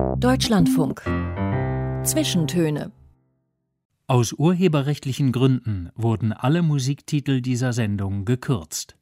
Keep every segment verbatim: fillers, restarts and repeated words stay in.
Deutschlandfunk. Zwischentöne. Aus urheberrechtlichen Gründen wurden alle Musiktitel dieser Sendung gekürzt.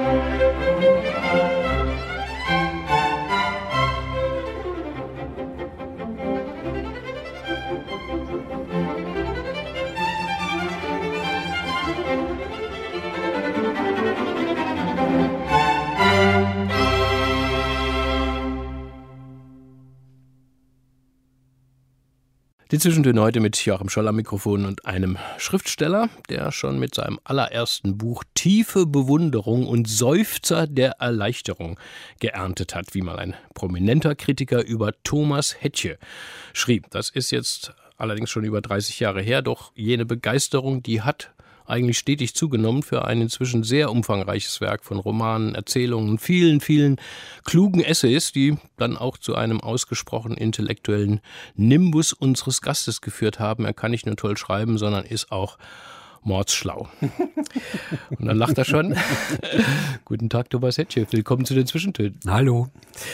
Die Zwischentöne heute mit Joachim Scholl am Mikrofon und einem Schriftsteller, der schon mit seinem allerersten Buch tiefe Bewunderung und Seufzer der Erleichterung geerntet hat, wie mal ein prominenter Kritiker über Thomas Hettche schrieb. Das ist jetzt allerdings schon über dreißig Jahre her, doch jene Begeisterung, die hat eigentlich stetig zugenommen für ein inzwischen sehr umfangreiches Werk von Romanen, Erzählungen, vielen, vielen klugen Essays, die dann auch zu einem ausgesprochen intellektuellen Nimbus unseres Gastes geführt haben. Er kann nicht nur toll schreiben, sondern ist auch mordsschlau. Und dann lacht er schon. Guten Tag, Thomas Hettche. Willkommen zu den Zwischentönen. Hallo.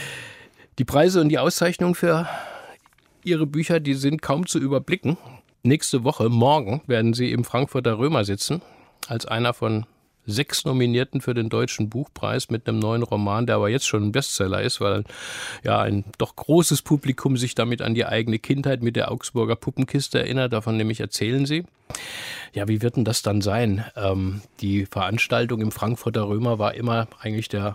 Die Preise und die Auszeichnungen für Ihre Bücher, die sind kaum zu überblicken. Nächste Woche, morgen, werden Sie im Frankfurter Römer sitzen, als einer von sechs Nominierten für den Deutschen Buchpreis mit einem neuen Roman, der aber jetzt schon ein Bestseller ist, weil ja ein doch großes Publikum sich damit an die eigene Kindheit mit der Augsburger Puppenkiste erinnert. Davon nämlich erzählen Sie. Ja, wie wird denn das dann sein? Ähm, die Veranstaltung im Frankfurter Römer war immer eigentlich der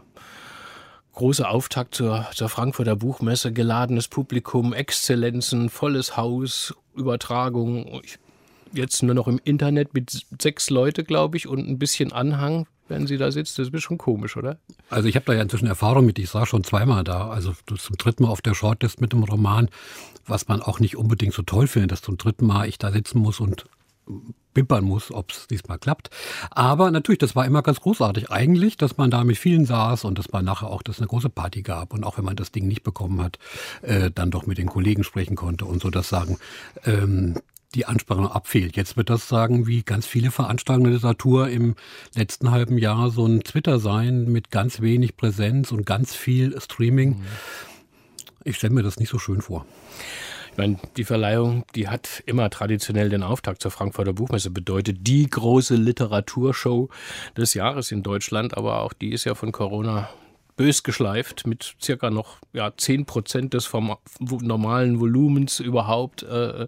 große Auftakt zur, zur Frankfurter Buchmesse, geladenes Publikum, Exzellenzen, volles Haus, Übertragung. Jetzt nur noch im Internet mit sechs Leute, glaube ich, und ein bisschen Anhang, wenn Sie da sitzt. Das ist schon komisch, oder? Also ich habe da ja inzwischen Erfahrung mit. Ich war schon zweimal da. Also zum dritten Mal auf der Shortlist mit dem Roman, was man auch nicht unbedingt so toll findet, dass zum dritten Mal ich da sitzen muss und bippern muss, ob es diesmal klappt. Aber natürlich, das war immer ganz großartig eigentlich, dass man da mit vielen saß und dass man nachher auch, dass es eine große Party gab und auch wenn man das Ding nicht bekommen hat, äh, dann doch mit den Kollegen sprechen konnte und so das sagen, ähm, die Anspannung abfehlt. Jetzt wird das sagen, wie ganz viele Veranstaltungen der Literatur im letzten halben Jahr so ein Twitter sein mit ganz wenig Präsenz und ganz viel Streaming. Mhm. Ich stelle mir das nicht so schön vor. Ich meine, die Verleihung, die hat immer traditionell den Auftakt zur Frankfurter Buchmesse bedeutet. Die große Literaturshow des Jahres in Deutschland, aber auch die ist ja von Corona bös geschleift mit circa noch ja, zehn Prozent des vom normalen Volumens überhaupt.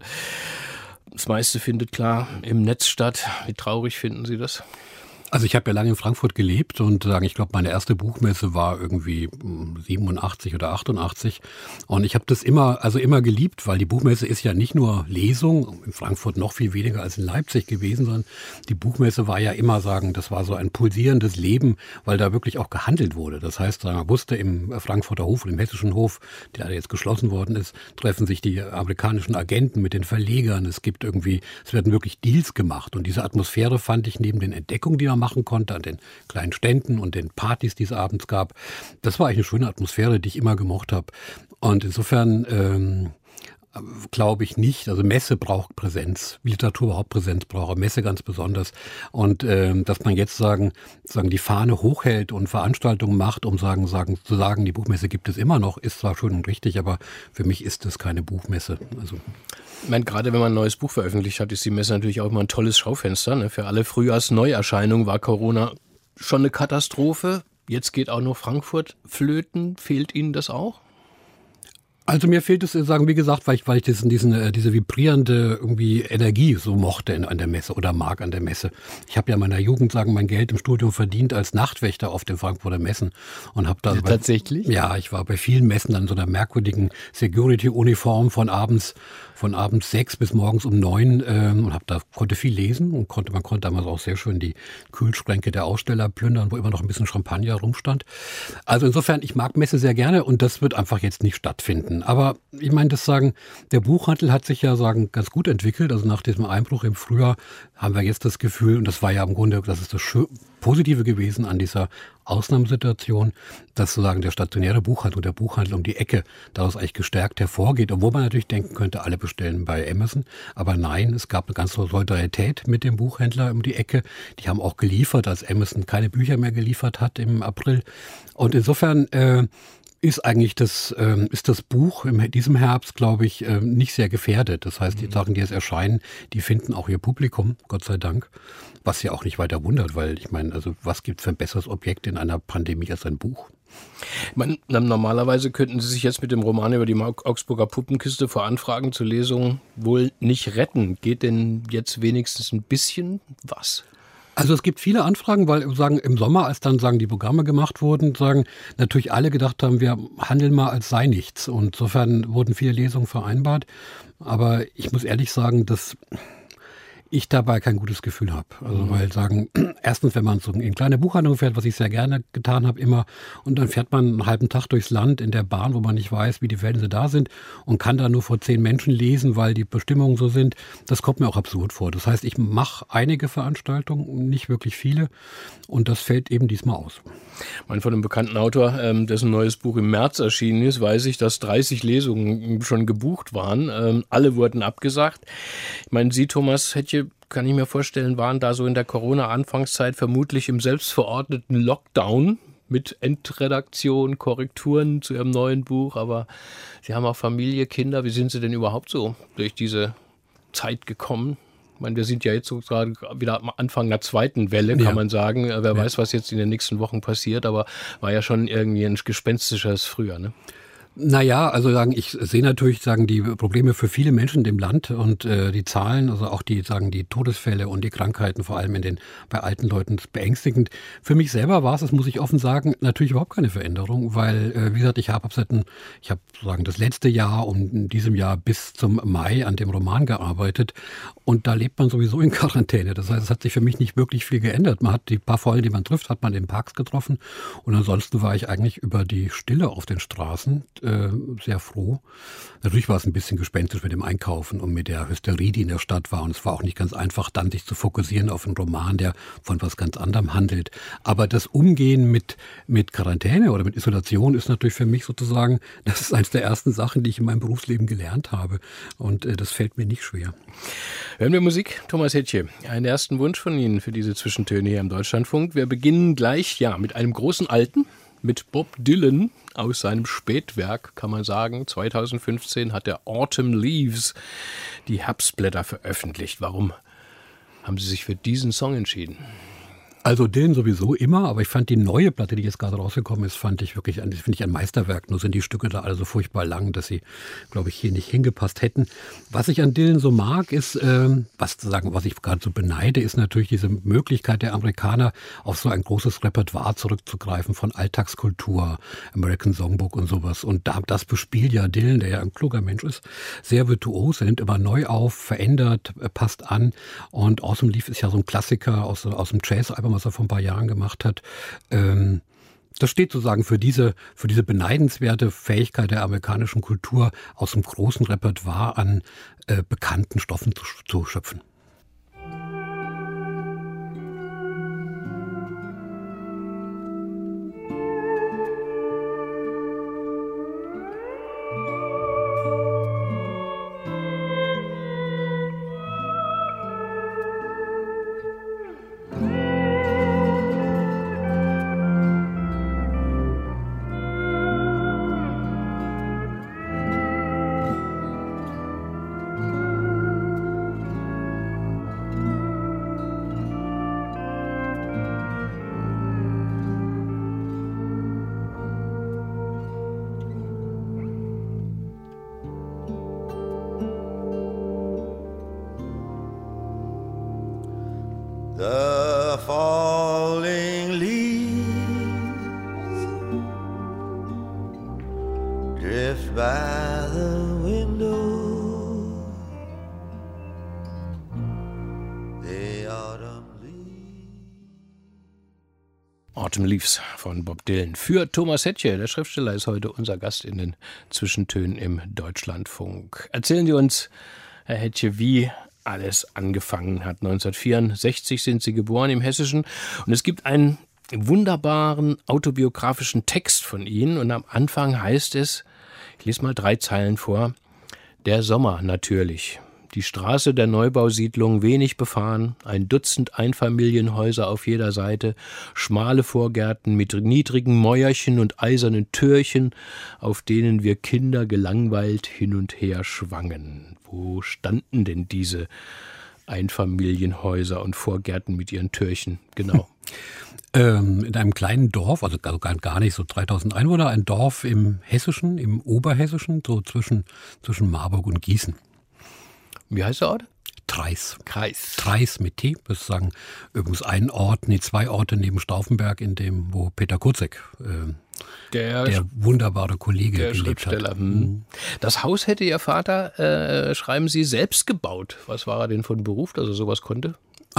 Das meiste findet klar im Netz statt. Wie traurig finden Sie das? Also ich habe ja lange in Frankfurt gelebt und sagen, ich glaube, meine erste Buchmesse war irgendwie siebenundachtzig oder achtundachtzig und ich habe das immer, also immer geliebt, weil die Buchmesse ist ja nicht nur Lesung, in Frankfurt noch viel weniger als in Leipzig gewesen, sondern die Buchmesse war ja immer, sagen, das war so ein pulsierendes Leben, weil da wirklich auch gehandelt wurde. Das heißt, man wusste im Frankfurter Hof und im Hessischen Hof, der jetzt geschlossen worden ist, treffen sich die amerikanischen Agenten mit den Verlegern. Es gibt irgendwie, es werden wirklich Deals gemacht und diese Atmosphäre fand ich neben den Entdeckungen, die man machen konnte, an den kleinen Ständen und den Partys, die es abends gab. Das war eigentlich eine schöne Atmosphäre, die ich immer gemocht habe. Und insofern ähm, glaube ich nicht, also Messe braucht Präsenz, Literatur überhaupt Präsenz braucht, Messe ganz besonders. Und ähm, dass man jetzt sagen, sagen, die Fahne hochhält und Veranstaltungen macht, um sagen, sagen, zu sagen, die Buchmesse gibt es immer noch, ist zwar schön und richtig, aber für mich ist das keine Buchmesse. Also ich meine, gerade wenn man ein neues Buch veröffentlicht hat, ist die Messe natürlich auch immer ein tolles Schaufenster. Ne? Für alle Frühjahrsneuerscheinungen war Corona schon eine Katastrophe. Jetzt geht auch noch Frankfurt flöten. Fehlt Ihnen das auch? Also mir fehlt es, sagen, wie gesagt, weil ich, weil ich diesen, diesen, diese vibrierende irgendwie Energie so mochte in, an der Messe oder mag an der Messe. Ich habe ja in meiner Jugend, sagen, mein Geld im Studium verdient als Nachtwächter auf den Frankfurter Messen und habe da ja, bei, tatsächlich. Ja, ich war bei vielen Messen an so einer merkwürdigen Security-Uniform von abends von abends sechs bis morgens um neun ähm, und hab da konnte viel lesen und konnte man konnte damals auch sehr schön die Kühlschränke der Aussteller plündern, wo immer noch ein bisschen Champagner rumstand. Also insofern, ich mag Messe sehr gerne und das wird einfach jetzt nicht stattfinden. Aber ich meine, das sagen, der Buchhandel hat sich ja sagen ganz gut entwickelt. Also nach diesem Einbruch im Frühjahr haben wir jetzt das Gefühl, und das war ja im Grunde, das ist das Schö- Positive gewesen an dieser Ausnahmesituation, dass sozusagen der stationäre Buchhandel und der Buchhandel um die Ecke daraus eigentlich gestärkt hervorgeht, obwohl man natürlich denken könnte, alle bestellen bei Amazon. Aber nein, es gab eine ganze Solidarität mit dem Buchhändler um die Ecke. Die haben auch geliefert, als Amazon keine Bücher mehr geliefert hat im April. Und insofern äh, ist eigentlich das, ähm, ist das Buch in diesem Herbst, glaube ich, ähm, nicht sehr gefährdet. Das heißt, die Sachen, die jetzt erscheinen, die finden auch ihr Publikum, Gott sei Dank. Was ja auch nicht weiter wundert, weil ich meine, also was gibt es für ein besseres Objekt in einer Pandemie als ein Buch? Ich meine, normalerweise könnten Sie sich jetzt mit dem Roman über die Augsburger Puppenkiste vor Anfragen zur Lesung wohl nicht retten. Geht denn jetzt wenigstens ein bisschen was? Also es gibt viele Anfragen, weil sagen im Sommer, als dann sagen die Programme gemacht wurden, sagen natürlich alle gedacht haben, wir handeln mal als sei nichts. Und insofern wurden viele Lesungen vereinbart. Aber ich muss ehrlich sagen, dass ich dabei kein gutes Gefühl habe. Also weil sagen, erstens, wenn man so in kleine Buchhandlung fährt, was ich sehr gerne getan habe immer, und dann fährt man einen halben Tag durchs Land in der Bahn, wo man nicht weiß, wie die Verhältnisse da sind und kann da nur vor zehn Menschen lesen, weil die Bestimmungen so sind. Das kommt mir auch absurd vor. Das heißt, ich mache einige Veranstaltungen, nicht wirklich viele, und das fällt eben diesmal aus. Mein von einem bekannten Autor, ähm, dessen neues Buch im März erschienen ist, weiß ich, dass dreißig Lesungen schon gebucht waren. Ähm, alle wurden abgesagt. Ich meine, Sie, Thomas Hettche, kann ich mir vorstellen, waren da so in der Corona-Anfangszeit vermutlich im selbstverordneten Lockdown mit Endredaktion, Korrekturen zu Ihrem neuen Buch. Aber Sie haben auch Familie, Kinder. Wie sind Sie denn überhaupt so durch diese Zeit gekommen? Ich meine, wir sind ja jetzt so gerade wieder am Anfang einer zweiten Welle, kann ja. man sagen. Wer ja. weiß, was jetzt in den nächsten Wochen passiert, aber war ja schon irgendwie ein gespenstisches Frühjahr, ne? Naja, also sagen, ich sehe natürlich sagen die Probleme für viele Menschen in dem Land und äh, die Zahlen, also auch die sagen die Todesfälle und die Krankheiten, vor allem in den bei alten Leuten, beängstigend. Für mich selber war es, das muss ich offen sagen, natürlich überhaupt keine Veränderung, weil äh, wie gesagt, ich habe seit ich habe sagen das letzte Jahr und in diesem Jahr bis zum Mai an dem Roman gearbeitet und da lebt man sowieso in Quarantäne. Das heißt, es hat sich für mich nicht wirklich viel geändert. Man hat die paar Freunde, die man trifft, hat man in Parks getroffen und ansonsten war ich eigentlich über die Stille auf den Straßen sehr froh. Natürlich war es ein bisschen gespenstisch mit dem Einkaufen und mit der Hysterie, die in der Stadt war. Und es war auch nicht ganz einfach, dann sich zu fokussieren auf einen Roman, der von was ganz anderem handelt. Aber das Umgehen mit, mit Quarantäne oder mit Isolation ist natürlich für mich sozusagen, das ist eines der ersten Sachen, die ich in meinem Berufsleben gelernt habe. Und äh, das fällt mir nicht schwer. Hören wir Musik. Thomas Hettche, einen ersten Wunsch von Ihnen für diese Zwischentöne hier im Deutschlandfunk. Wir beginnen gleich ja mit einem großen Alten, mit Bob Dylan aus seinem Spätwerk, kann man sagen. zweitausendfünfzehn hat er Autumn Leaves, die Herbstblätter, veröffentlicht. Warum haben Sie sich für diesen Song entschieden? Also Dylan sowieso immer, aber ich fand die neue Platte, die jetzt gerade rausgekommen ist, fand ich wirklich, finde ich ein Meisterwerk. Nur sind die Stücke da alle so furchtbar lang, dass sie, glaube ich, hier nicht hingepasst hätten. Was ich an Dylan so mag, ist, ähm, was zu sagen, was ich gerade so beneide, ist natürlich diese Möglichkeit der Amerikaner, auf so ein großes Repertoire zurückzugreifen von Alltagskultur, American Songbook und sowas. Und da, das bespielt ja Dylan, der ja ein kluger Mensch ist, sehr virtuos. Er nimmt immer neu auf, verändert, passt an. Und Autumn Leaves ist ja so ein Klassiker aus, aus dem Jazz-Album, was er vor ein paar Jahren gemacht hat. Ähm, das steht sozusagen für diese, für diese beneidenswerte Fähigkeit der amerikanischen Kultur, aus einem großen Repertoire an äh, bekannten Stoffen zu, zu schöpfen. The falling leaves drift by the window. The autumn leaves. Autumn Leaves von Bob Dylan. Für Thomas Hettche, der Schriftsteller, ist heute unser Gast in den Zwischentönen im Deutschlandfunk. Erzählen Sie uns, Herr Hettche, wie alles angefangen hat. neunzehnhundertvierundsechzig sind Sie geboren im Hessischen und es gibt einen wunderbaren autobiografischen Text von Ihnen und am Anfang heißt es, ich lese mal drei Zeilen vor, der Sommer natürlich, Die Straße der Neubausiedlung wenig befahren, ein Dutzend Einfamilienhäuser auf jeder Seite, schmale Vorgärten mit niedrigen Mäuerchen und eisernen Türchen, auf denen wir Kinder gelangweilt hin und her schwangen. Wo standen denn diese Einfamilienhäuser und Vorgärten mit ihren Türchen? Genau. Ähm, in einem kleinen Dorf, also gar, gar nicht so dreitausend Einwohner, ein Dorf im Hessischen, im Oberhessischen, so zwischen, zwischen Marburg und Gießen. Wie heißt der Ort? Treis. Kreis. Treis mit T, das ist sagen, übrigens ein Ort, nee, zwei Orte neben Stauffenberg, in dem, wo Peter Kurzek, äh, der, der wunderbare Kollege, der gelebt Schriftsteller. hat. Hm. Das Haus hätte Ihr Vater, äh, schreiben Sie, selbst gebaut. Was war er denn von Beruf, dass er sowas konnte?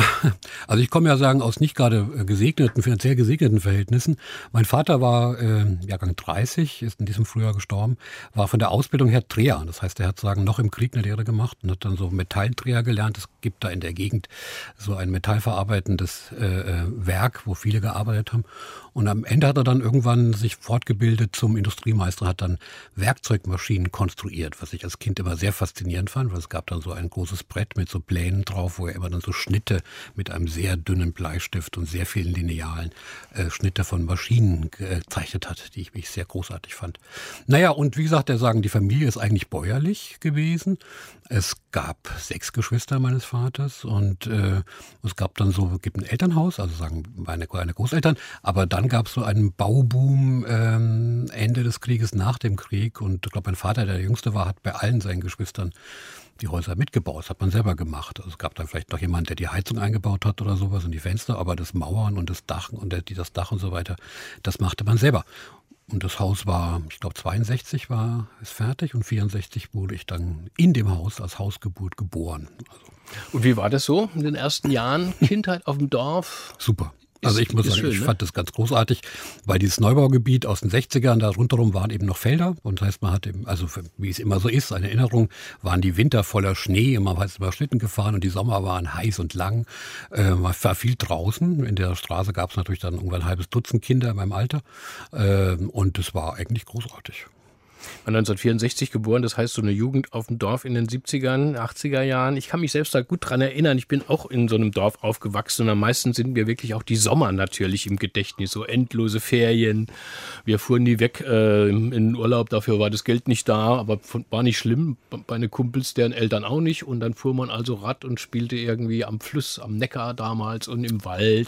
Also ich komme ja sagen aus nicht gerade gesegneten, finanziell gesegneten Verhältnissen. Mein Vater war äh, Jahrgang dreißig, ist in diesem Frühjahr gestorben, war von der Ausbildung her Dreher. Das heißt, er hat sagen noch im Krieg eine Lehre gemacht und hat dann so Metalldreher gelernt. Es gibt da in der Gegend so ein metallverarbeitendes äh, Werk, wo viele gearbeitet haben. Und am Ende hat er dann irgendwann sich fortgebildet zum Industriemeister, hat dann Werkzeugmaschinen konstruiert, was ich als Kind immer sehr faszinierend fand, weil es gab dann so ein großes Brett mit so Plänen drauf, wo er immer dann so Schnitte mit einem sehr dünnen Bleistift und sehr vielen Linealen äh, Schnitte von Maschinen gezeichnet hat, die ich mich sehr großartig fand. Naja, und wie gesagt, der sagen, die Familie ist eigentlich bäuerlich gewesen. Es gab sechs Geschwister meines Vaters und äh, es gab dann so, gibt ein Elternhaus, also sagen meine, meine Großeltern, aber dann gab es so einen Bauboom ähm, Ende des Krieges, nach dem Krieg und ich glaube, mein Vater, der der Jüngste war, hat bei allen seinen Geschwistern die Häuser mitgebaut. Das hat man selber gemacht. Also es gab dann vielleicht noch jemand, der die Heizung eingebaut hat oder sowas und die Fenster, aber das Mauern und das Dach und der, das Dach und so weiter, das machte man selber. Und das Haus war, ich glaube zweiundsechzig war es fertig und vierundsechzig wurde ich dann in dem Haus als Hausgeburt geboren. Also, und wie war das so in den ersten Jahren? Kindheit auf dem Dorf? Super. Also ich muss sagen, schön, ich ne? fand das ganz großartig, weil dieses Neubaugebiet aus den sechzigern, da rundherum waren eben noch Felder. Und das heißt, man hat eben, also für, wie es immer so ist, eine Erinnerung, waren die Winter voller Schnee, man ist über Schlitten gefahren und die Sommer waren heiß und lang. Äh, man war viel draußen. In der Straße gab es natürlich dann irgendwann ein halbes Dutzend Kinder in meinem Alter. Äh, und das war eigentlich großartig. neunzehnhundertvierundsechzig geboren, das heißt so eine Jugend auf dem Dorf in den siebzigern, achtziger Jahren. Ich kann mich selbst da gut dran erinnern, ich bin auch in so einem Dorf aufgewachsen und am meisten sind mir wirklich auch die Sommer natürlich im Gedächtnis, so endlose Ferien. Wir fuhren nie weg äh, in den Urlaub, dafür war das Geld nicht da, aber war nicht schlimm. Meine Kumpels, deren Eltern auch nicht und dann fuhr man also Rad und spielte irgendwie am Fluss, am Neckar damals und im Wald.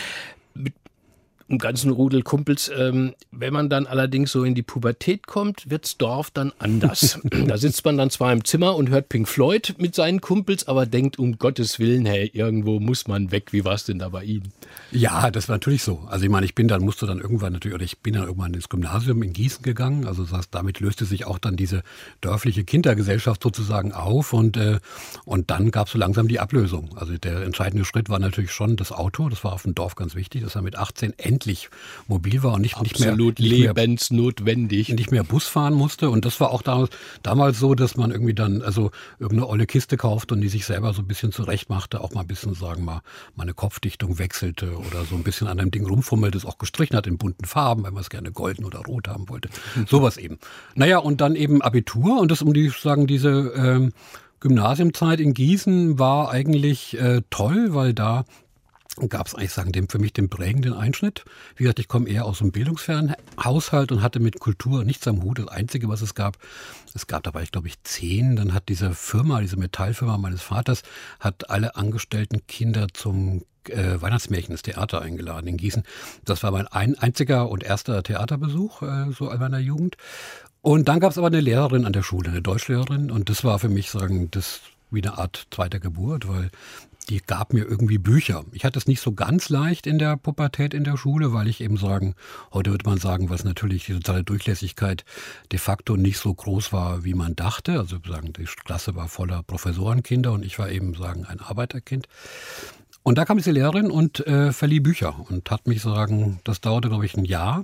Mit im ganzen Rudel Kumpels. Ähm, wenn man dann allerdings so in die Pubertät kommt, wirds Dorf dann anders. Da sitzt man dann zwar im Zimmer und hört Pink Floyd mit seinen Kumpels, aber denkt, um Gottes Willen, hey, irgendwo muss man weg. Wie war es denn da bei Ihnen? Ja, das war natürlich so. Also ich meine, ich bin dann, musste dann irgendwann natürlich, oder ich bin dann irgendwann ins Gymnasium in Gießen gegangen. Also das heißt, damit löste sich auch dann diese dörfliche Kindergesellschaft sozusagen auf und, äh, und dann gab es so langsam die Ablösung. Also der entscheidende Schritt war natürlich schon das Auto. Das war auf dem Dorf ganz wichtig, dass er mit achtzehn endlich mobil war und nicht, nicht mehr, absolut nicht mehr lebensnotwendig. nicht mehr Bus fahren musste. Und das war auch damals, damals so, dass man irgendwie dann also irgendeine olle Kiste kauft und die sich selber so ein bisschen zurecht machte, auch mal ein bisschen, sagen wir mal, meine Kopfdichtung wechselte oder so ein bisschen an einem Ding rumfummelt, das auch gestrichen hat in bunten Farben, wenn man es gerne golden oder rot haben wollte. Sowas eben. Naja, und dann eben Abitur und das um die, sagen, diese ähm, Gymnasiumzeit in Gießen war eigentlich äh, toll, weil da gab es eigentlich, sagen, dem, für mich den prägenden Einschnitt. Wie gesagt, ich komme eher aus einem bildungsfernen Haushalt und hatte mit Kultur nichts am Hut. Das Einzige, was es gab, es gab, da war ich glaube ich zehn, dann hat diese Firma, diese Metallfirma meines Vaters, hat alle angestellten Kinder zum äh, Weihnachtsmärchen ins Theater eingeladen in Gießen. Das war mein ein, einziger und erster Theaterbesuch, äh, so in meiner Jugend. Und dann gab es aber eine Lehrerin an der Schule, eine Deutschlehrerin. Und das war für mich, sagen, das wie eine Art zweiter Geburt, weil die gab mir irgendwie Bücher. Ich hatte es nicht so ganz leicht in der Pubertät in der Schule, weil ich eben sagen, heute würde man sagen, was natürlich die soziale Durchlässigkeit de facto nicht so groß war, wie man dachte. Also sagen, die Klasse war voller Professorenkinder und ich war eben sagen ein Arbeiterkind. Und da kam diese Lehrerin und äh, verlieh Bücher und hat mich sagen, das dauerte glaube ich ein Jahr.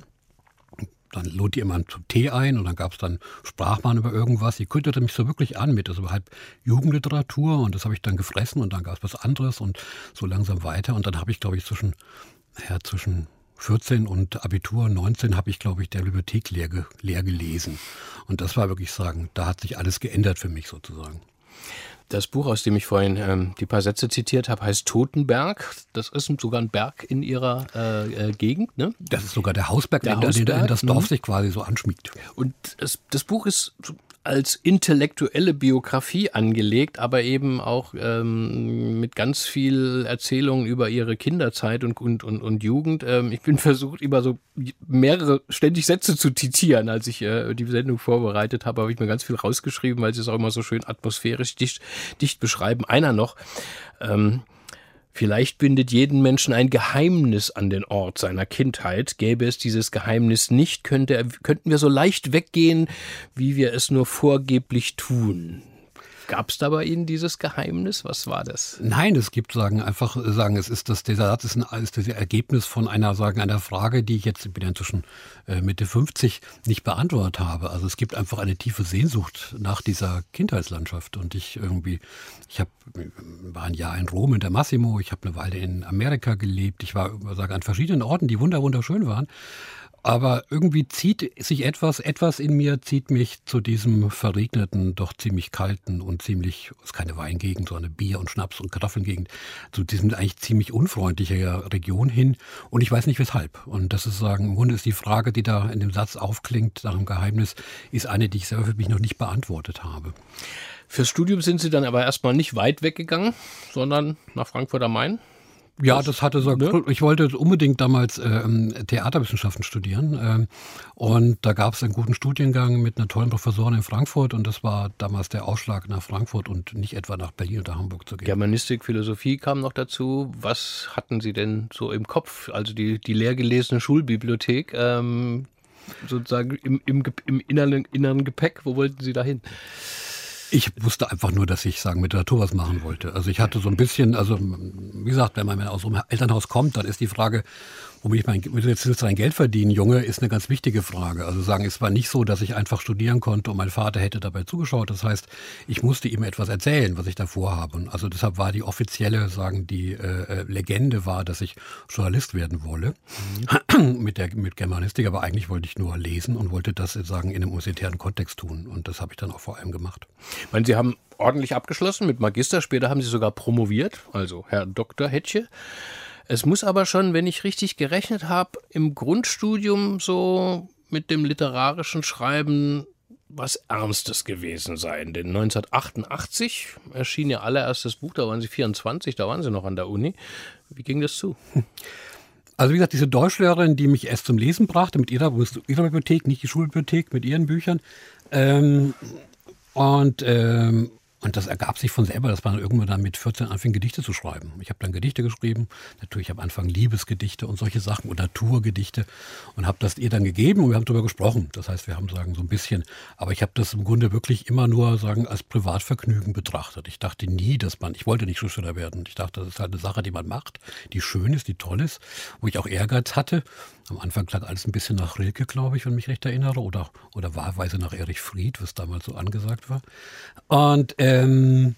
Dann lud die immer zum Tee ein und dann gab es dann, sprach man über irgendwas. Sie kündete mich so wirklich an mit, also halb Jugendliteratur und das habe ich dann gefressen und dann gab es was anderes und so langsam weiter. Und dann habe ich, glaube ich, zwischen, ja, zwischen vierzehn und Abitur neunzehn habe ich, glaube ich, der Bibliothek leer, leer gelesen. Und das war wirklich sagen, da hat sich alles geändert für mich sozusagen. Das Buch, aus dem ich vorhin ähm, die paar Sätze zitiert habe, heißt Totenberg. Das ist sogar ein Berg in Ihrer äh, äh, Gegend, ne? Das ist sogar der Hausberg, der der, Hausberg, den das Dorf mhm. sich quasi so anschmiegt. Und das, das Buch ist als intellektuelle Biografie angelegt, aber eben auch ähm, mit ganz viel Erzählungen über ihre Kinderzeit und, und, und, und Jugend. Ähm, ich bin versucht, immer so mehrere ständig Sätze zu zitieren, als ich äh, die Sendung vorbereitet habe, habe ich mir ganz viel rausgeschrieben, weil sie es auch immer so schön atmosphärisch dicht, dicht beschreiben. Einer noch, ähm, vielleicht bindet jeden Menschen ein Geheimnis an den Ort seiner Kindheit. Gäbe es dieses Geheimnis nicht, könnte er, könnten wir so leicht weggehen, wie wir es nur vorgeblich tun. Gab es da bei Ihnen dieses Geheimnis? Was war das? Nein, es gibt sagen einfach sagen, es ist das dieser Satz ist, ein, ist das Ergebnis von einer sagen einer Frage, die ich jetzt ich bin inzwischen äh, Mitte fünfzig nicht beantwortet habe. Also es gibt einfach eine tiefe Sehnsucht nach dieser Kindheitslandschaft und ich irgendwie ich habe war ein Jahr in Rom in der Massimo, ich habe eine Weile in Amerika gelebt, ich war sagen an verschiedenen Orten, die wunder wunderschön waren. Aber irgendwie zieht sich etwas, etwas in mir zieht mich zu diesem verregneten, doch ziemlich kalten und ziemlich, es ist keine Weingegend, sondern Bier und Schnaps und Kartoffelgegend, zu diesem eigentlich ziemlich unfreundlicher Region hin. Und ich weiß nicht weshalb. Und das ist sagen, im Grunde ist die Frage, die da in dem Satz aufklingt, nach dem Geheimnis, ist eine, die ich selber für mich noch nicht beantwortet habe. Fürs Studium sind Sie dann aber erstmal nicht weit weggegangen, sondern nach Frankfurt am Main? Ja, das hatte so. Ne? Ich wollte unbedingt damals ähm, Theaterwissenschaften studieren. Ähm, und da gab es einen guten Studiengang mit einer tollen Professorin in Frankfurt. Und das war damals der Ausschlag, nach Frankfurt und nicht etwa nach Berlin oder Hamburg zu gehen. Germanistik, Philosophie kam noch dazu. Was hatten Sie denn so im Kopf? Also die, die leer gelesene Schulbibliothek, ähm, sozusagen im, im, im inneren, inneren Gepäck. Wo wollten Sie da hin? Ich wusste einfach nur, dass ich sagen mit Literatur was machen wollte. Also ich hatte so ein bisschen, also wie gesagt, wenn man aus so einem Elternhaus kommt, dann ist die Frage, womit ich mein, jetzt willst du dein Geld verdienen, Junge, ist eine ganz wichtige Frage. Also sagen, es war nicht so, dass ich einfach studieren konnte und mein Vater hätte dabei zugeschaut. Das heißt, ich musste ihm etwas erzählen, was ich da vorhabe. Und also deshalb war die offizielle, sagen die äh, Legende war, dass ich Journalist werden wolle mhm. mit der mit Germanistik. Aber eigentlich wollte ich nur lesen und wollte das sagen in einem universitären Kontext tun. Und das habe ich dann auch vor allem gemacht. Ich meine, Sie haben ordentlich abgeschlossen mit Magister. Später haben Sie sogar promoviert, also Herr Doktor Hettche. Es muss aber schon, wenn ich richtig gerechnet habe, im Grundstudium so mit dem literarischen Schreiben was Ernstes gewesen sein. Denn neunzehnhundertachtundachtzig erschien Ihr allererstes Buch, da waren Sie vierundzwanzig, da waren Sie noch an der Uni. Wie ging das zu? Also wie gesagt, diese Deutschlehrerin, die mich erst zum Lesen brachte, mit ihrer, ihrer Bibliothek, nicht die Schulbibliothek, mit ihren Büchern. Ähm, und ähm, Und das ergab sich von selber, dass man irgendwann dann mit vierzehn anfing, Gedichte zu schreiben. Ich habe dann Gedichte geschrieben, natürlich am Anfang Liebesgedichte und solche Sachen und Naturgedichte und habe das ihr dann gegeben und wir haben darüber gesprochen. Das heißt, wir haben sagen so ein bisschen, aber ich habe das im Grunde wirklich immer nur sagen als Privatvergnügen betrachtet. Ich dachte nie, dass man, ich wollte nicht Schriftsteller werden. Ich dachte, das ist halt eine Sache, die man macht, die schön ist, die toll ist, wo ich auch Ehrgeiz hatte. Am Anfang klang alles ein bisschen nach Rilke, glaube ich, wenn ich mich recht erinnere, oder, oder wahlweise nach Erich Fried, was damals so angesagt war. Und ähm,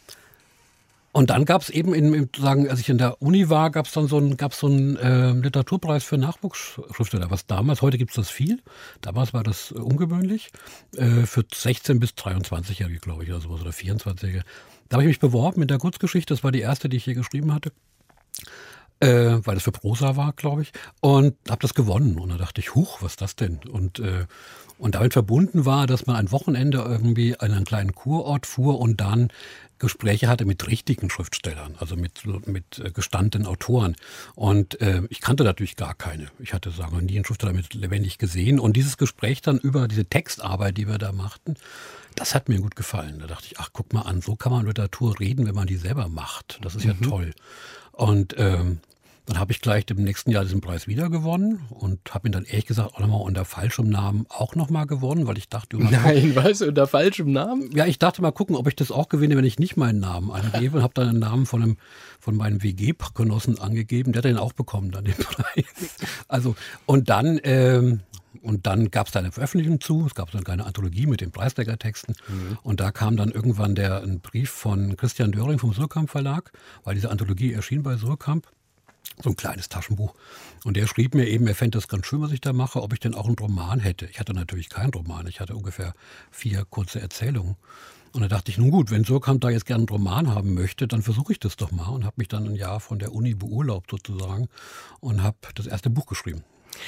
und dann gab es eben, in, in, sagen, als ich in der Uni war, gab es dann so einen so einen, äh, Literaturpreis für Nachwuchsschriftsteller. Was damals, heute gibt es das viel, damals war das äh, ungewöhnlich, äh, für sechzehn- bis dreiundzwanzigjährige, glaube ich, oder sowas, oder vierundzwanzigjährige. Da habe ich mich beworben mit der Kurzgeschichte, das war die erste, die ich hier geschrieben hatte. Äh, weil das für Prosa war, glaube ich, und habe das gewonnen. Und da dachte ich, huch, was ist das denn? Und, äh, und damit verbunden war, dass man ein Wochenende irgendwie an einen kleinen Kurort fuhr und dann Gespräche hatte mit richtigen Schriftstellern, also mit, mit gestandenen Autoren. Und äh, ich kannte natürlich gar keine. Ich hatte sagen, nie einen Schriftsteller mit lebendig gesehen. Und dieses Gespräch dann über diese Textarbeit, die wir da machten, das hat mir gut gefallen. Da dachte ich, ach, guck mal an, so kann man über Literatur reden, wenn man die selber macht. Das ist ja mhm. toll. Und ähm, dann habe ich gleich im nächsten Jahr diesen Preis wieder gewonnen und habe ihn dann ehrlich gesagt auch nochmal unter falschem Namen auch nochmal gewonnen, weil ich dachte... Nein, was, unter falschem Namen? Ja, ich dachte mal gucken, ob ich das auch gewinne, wenn ich nicht meinen Namen angebe und habe dann den Namen von, einem, von meinem W G-Genossen angegeben, der hat den auch bekommen, dann den Preis. Also, und dann... Ähm, Und dann gab es da eine Veröffentlichung zu, es gab so eine kleine Anthologie mit den Preisträgertexten mhm. und da kam dann irgendwann der, ein Brief von Christian Döring vom Suhrkamp Verlag, weil diese Anthologie erschien bei Suhrkamp, so ein kleines Taschenbuch. Und der schrieb mir eben, er fände das ganz schön, was ich da mache, ob ich denn auch einen Roman hätte. Ich hatte natürlich keinen Roman, ich hatte ungefähr vier kurze Erzählungen. Und da dachte ich, nun gut, wenn Surkamp da jetzt gerne einen Roman haben möchte, dann versuche ich das doch mal und habe mich dann ein Jahr von der Uni beurlaubt sozusagen und habe das erste Buch geschrieben.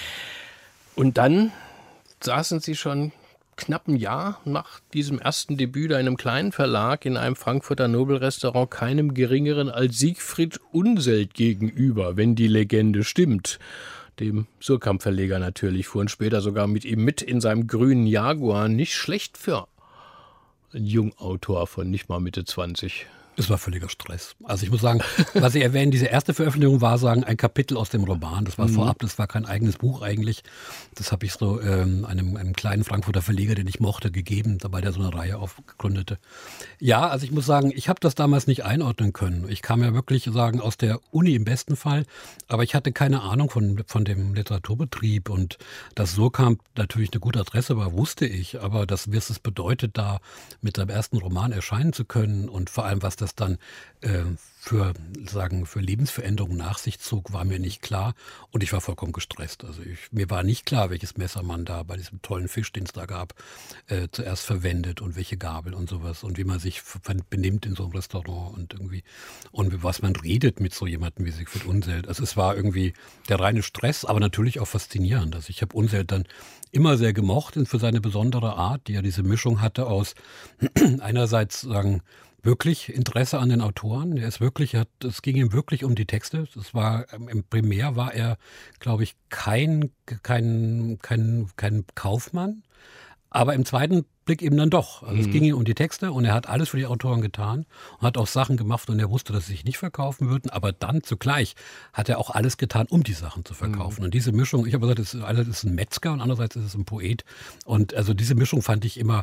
Und dann saßen Sie schon knapp ein Jahr nach diesem ersten Debüt in einem kleinen Verlag in einem Frankfurter Nobelrestaurant keinem Geringeren als Siegfried Unseld gegenüber, wenn die Legende stimmt. Dem Surkamp-Verleger natürlich, fuhren später sogar mit ihm mit in seinem grünen Jaguar. Nicht schlecht für einen Jungautor von nicht mal Mitte zwanzig. Es war völliger Stress. Also ich muss sagen, was Sie erwähnen, diese erste Veröffentlichung war sagen ein Kapitel aus dem Roman. Das war mhm. vorab, das war kein eigenes Buch eigentlich. Das habe ich so ähm, einem, einem kleinen Frankfurter Verleger, den ich mochte, gegeben, dabei der so eine Reihe aufgründete. Ja, also ich muss sagen, ich habe das damals nicht einordnen können. Ich kam ja wirklich sagen aus der Uni im besten Fall, aber ich hatte keine Ahnung von, von dem Literaturbetrieb und dass Surkamp natürlich eine gute Adresse war, wusste ich. Aber das, was es bedeutet, da mit seinem ersten Roman erscheinen zu können und vor allem, was das dann äh, für, sagen, für Lebensveränderungen nach sich zog, war mir nicht klar und ich war vollkommen gestresst. Also ich, mir war nicht klar, welches Messer man da bei diesem tollen Fisch, den es da gab, äh, zuerst verwendet und welche Gabel und sowas und wie man sich benimmt in so einem Restaurant und irgendwie und was man redet mit so jemandem wie Siegfried Unseld. Also es war irgendwie der reine Stress, aber natürlich auch faszinierend. Also ich habe Unseld dann immer sehr gemocht und für seine besondere Art, die ja diese Mischung hatte aus einerseits sagen wirklich Interesse an den Autoren. Er ist wirklich, hat, es ging ihm wirklich um die Texte. Das war im Primär war er, glaube ich, kein kein kein kein Kaufmann, aber im zweiten Blick eben dann doch. Also mhm. es ging ihm um die Texte und er hat alles für die Autoren getan und hat auch Sachen gemacht und er wusste, dass sie sich nicht verkaufen würden, aber dann zugleich hat er auch alles getan, um die Sachen zu verkaufen. Mhm. Und diese Mischung, ich habe gesagt, es ist, einerseits ist es ein Metzger und andererseits ist es ein Poet und also diese Mischung fand ich immer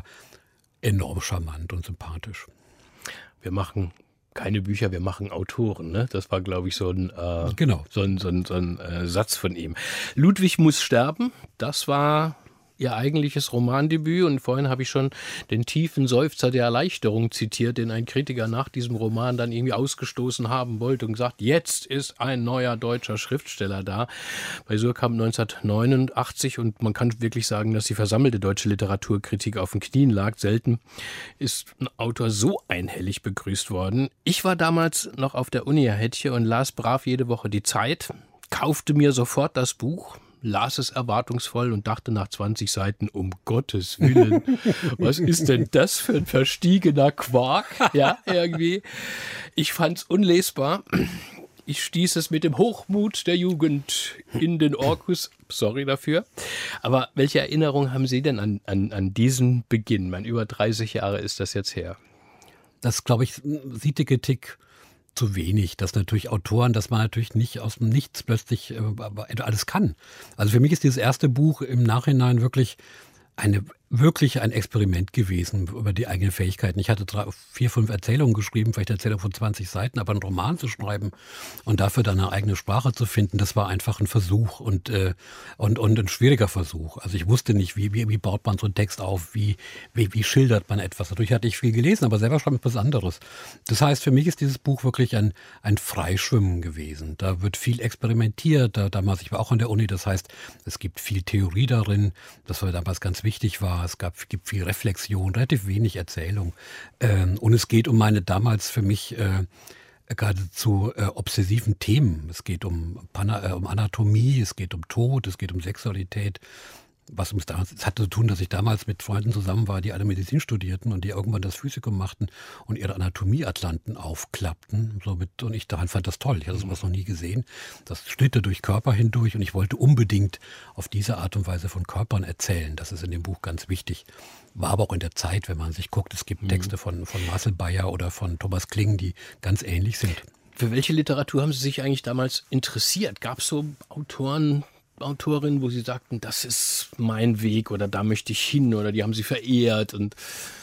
enorm charmant und sympathisch. Wir machen keine Bücher, wir machen Autoren. Ne? Das war, glaube ich, so ein, äh, genau. so ein, so ein, so ein äh, Satz von ihm. Ludwig muss sterben, das war Ihr eigentliches Romandebüt. Und vorhin habe ich schon den tiefen Seufzer der Erleichterung zitiert, den ein Kritiker nach diesem Roman dann irgendwie ausgestoßen haben wollte und gesagt, jetzt ist ein neuer deutscher Schriftsteller da. Bei Surkamp neunzehnhundertneunundachtzig und man kann wirklich sagen, dass die versammelte deutsche Literaturkritik auf den Knien lag. Selten ist ein Autor so einhellig begrüßt worden. Ich war damals noch auf der Uni, Herr Hettche, und las brav jede Woche die Zeit, kaufte mir sofort das Buch, las es erwartungsvoll und dachte nach zwanzig Seiten, um Gottes Willen, was ist denn das für ein verstiegener Quark? Ja, irgendwie. Ich fand's unlesbar. Ich stieß es mit dem Hochmut der Jugend in den Orkus. Sorry dafür. Aber welche Erinnerung haben Sie denn an, an, an diesen Beginn? Mein, über dreißig Jahre ist das jetzt her. Das, glaube ich, sieht die Kritik zu wenig, dass natürlich Autoren, dass man natürlich nicht aus dem Nichts plötzlich äh, alles kann. Also für mich ist dieses erste Buch im Nachhinein wirklich eine wirklich ein Experiment gewesen über die eigenen Fähigkeiten. Ich hatte drei, vier, fünf Erzählungen geschrieben, vielleicht Erzählungen von zwanzig Seiten, aber einen Roman zu schreiben und dafür dann eine eigene Sprache zu finden, das war einfach ein Versuch und, äh, und, und ein schwieriger Versuch. Also ich wusste nicht, wie, wie, wie baut man so einen Text auf, wie, wie, wie schildert man etwas. Natürlich hatte ich viel gelesen, aber selber schreibe ich was anderes. Das heißt, für mich ist dieses Buch wirklich ein, ein Freischwimmen gewesen. Da wird viel experimentiert, da, damals, ich war auch an der Uni, das heißt, es gibt viel Theorie darin, das war damals ganz wichtig war. Es gab, gibt viel Reflexion, relativ wenig Erzählung. Ähm, und es geht um meine damals für mich äh, geradezu äh, obsessiven Themen. Es geht um, Pana, äh, um Anatomie, es geht um Tod, es geht um Sexualität. Was uns damals, es hatte zu tun, dass ich damals mit Freunden zusammen war, die alle Medizin studierten und die irgendwann das Physikum machten und ihre Anatomieatlanten aufklappten. So mit, und ich daran fand das toll. Ich hatte sowas noch nie gesehen. Das schnitte durch Körper hindurch und ich wollte unbedingt auf diese Art und Weise von Körpern erzählen. Das ist in dem Buch ganz wichtig. War aber auch in der Zeit, wenn man sich guckt, es gibt mhm. Texte von, von Marcel Beyer oder von Thomas Kling, die ganz ähnlich sind. Für welche Literatur haben Sie sich eigentlich damals interessiert? Gab es so Autoren, Autorinnen, wo Sie sagten, das ist mein Weg oder da möchte ich hin oder die haben Sie verehrt? Und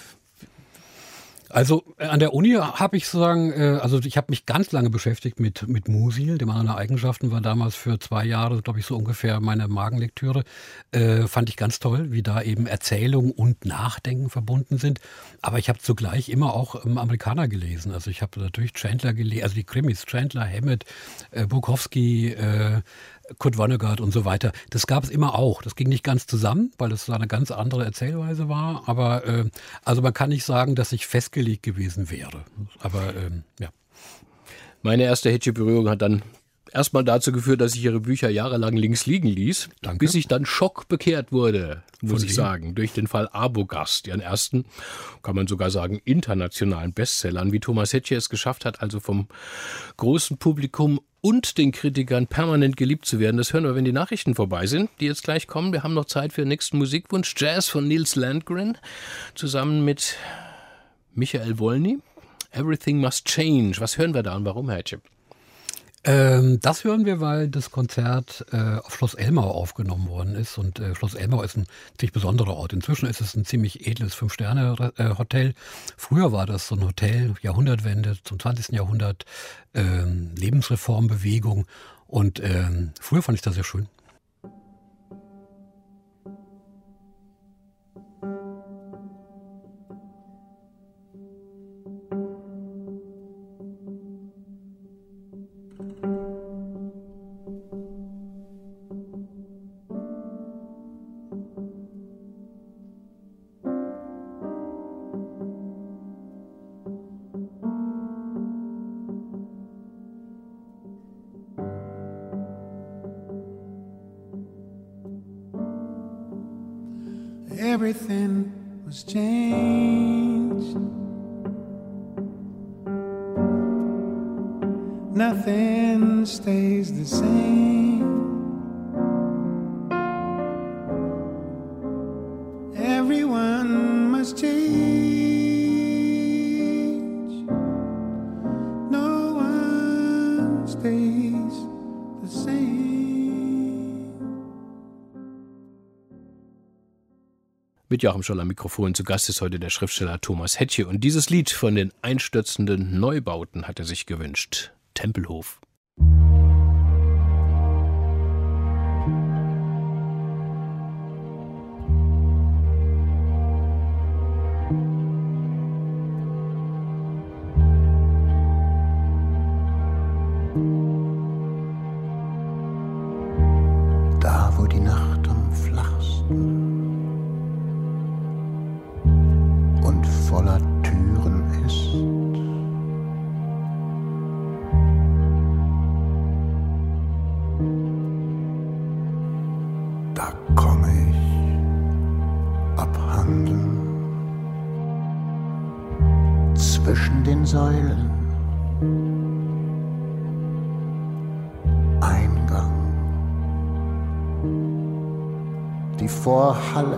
also an der Uni habe ich sozusagen, also ich habe mich ganz lange beschäftigt mit, mit Musil, dem Mann der Eigenschaften, war damals für zwei Jahre, glaube ich, so ungefähr meine Magenlektüre. Äh, fand ich ganz toll, wie da eben Erzählung und Nachdenken verbunden sind. Aber ich habe zugleich immer auch ähm, Amerikaner gelesen. Also ich habe natürlich Chandler gelesen, also die Krimis, Chandler, Hammett, äh, Bukowski, äh, Kurt Vonnegut und so weiter. Das gab es immer auch. Das ging nicht ganz zusammen, weil es eine ganz andere Erzählweise war. Aber äh, also man kann nicht sagen, dass ich festgelegt gewesen wäre. Aber ähm, ja. Meine erste Hetche-Berührung hat dann erstmal dazu geführt, dass ich ihre Bücher jahrelang links liegen ließ, Danke. bis ich dann schockbekehrt wurde, muss Von ich wem? sagen, durch den Fall Arbogast, ihren ersten, kann man sogar sagen, internationalen Bestsellern, wie Thomas Hetche es geschafft hat, also vom großen Publikum und den Kritikern permanent geliebt zu werden. Das hören wir, wenn die Nachrichten vorbei sind, die jetzt gleich kommen. Wir haben noch Zeit für den nächsten Musikwunsch. Jazz von Nils Landgren zusammen mit Michael Wolny. Everything Must Change. Was hören wir da und warum, Herr Hetche? Ähm, das hören wir, weil das Konzert äh, auf Schloss Elmau aufgenommen worden ist. Und äh, Schloss Elmau ist ein ziemlich besonderer Ort. Inzwischen ist es ein ziemlich edles Fünf-Sterne-Hotel. Früher war das so ein Hotel, Jahrhundertwende zum zwanzigsten Jahrhundert, ähm, Lebensreformbewegung. Und ähm, früher fand ich das sehr schön. Everything was changed. Nothing stays the same. Everyone must change. No one stays the same. Mit Joachim Scholl am Mikrofon. Zu Gast ist heute der Schriftsteller Thomas Hetche. Und dieses Lied von den einstürzenden Neubauten hat er sich gewünscht. Tempelhof. Da, wo die Nacht am flachsten und voller Türen ist, da komme ich abhanden zwischen den Säulen. Eingang, die Vorhalle,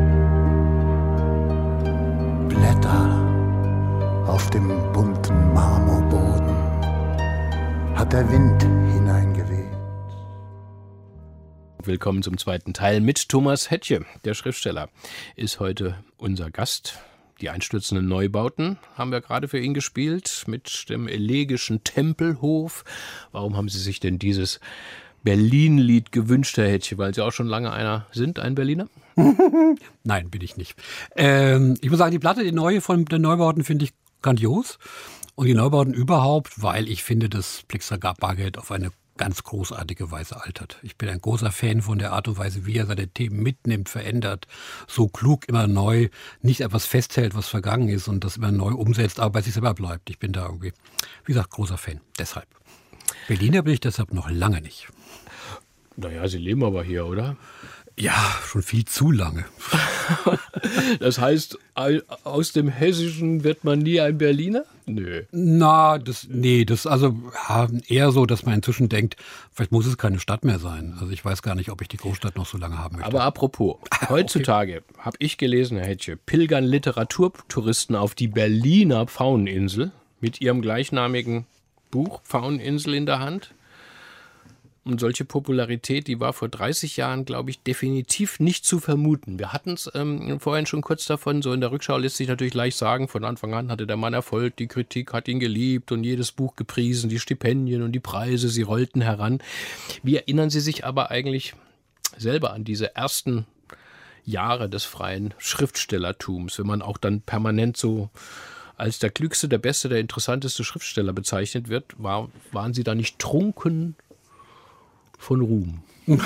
Blätter auf dem bunten Marmorboden hat der Wind hineingeweht. Willkommen zum zweiten Teil mit Thomas Hetche. Der Schriftsteller ist heute unser Gast. Die einstürzenden Neubauten haben wir gerade für ihn gespielt mit dem elegischen Tempelhof. Warum haben Sie sich denn dieses Berlin-Lied gewünscht, Herr Hetche? Weil Sie auch schon lange einer sind, ein Berliner? Nein, bin ich nicht. Ähm, ich muss sagen, die Platte, die neue von den Neubauten, finde ich grandios. Und die Neubauten überhaupt, weil ich finde, dass Blixer Bargeld auf eine ganz großartige Weise altert. Ich bin ein großer Fan von der Art und Weise, wie er seine Themen mitnimmt, verändert, so klug immer neu, nicht etwas festhält, was vergangen ist und das immer neu umsetzt, aber bei sich selber bleibt. Ich bin da irgendwie, wie gesagt, großer Fan. Deshalb. Berliner bin ich deshalb noch lange nicht. Naja, Sie leben aber hier, oder? Ja, schon viel zu lange. Das heißt, aus dem Hessischen wird man nie ein Berliner? Nö. Na, das, nee, das also ja, eher so, dass man inzwischen denkt, vielleicht muss es keine Stadt mehr sein. Also ich weiß gar nicht, ob ich die Großstadt noch so lange haben möchte. Aber apropos, heutzutage okay. habe ich gelesen, Herr Hetche, pilgern Literaturtouristen auf die Berliner Pfaueninsel mit ihrem gleichnamigen Buch Pfaueninsel in der Hand. Und solche Popularität, die war vor dreißig Jahren, glaube ich, definitiv nicht zu vermuten. Wir hatten es ähm, vorhin schon kurz davon, so in der Rückschau lässt sich natürlich leicht sagen, von Anfang an hatte der Mann Erfolg, die Kritik hat ihn geliebt und jedes Buch gepriesen, die Stipendien und die Preise, sie rollten heran. Wie erinnern Sie sich aber eigentlich selber an diese ersten Jahre des freien Schriftstellertums, wenn man auch dann permanent so als der klügste, der beste, der interessanteste Schriftsteller bezeichnet wird? War, waren Sie da nicht trunken von Ruhm?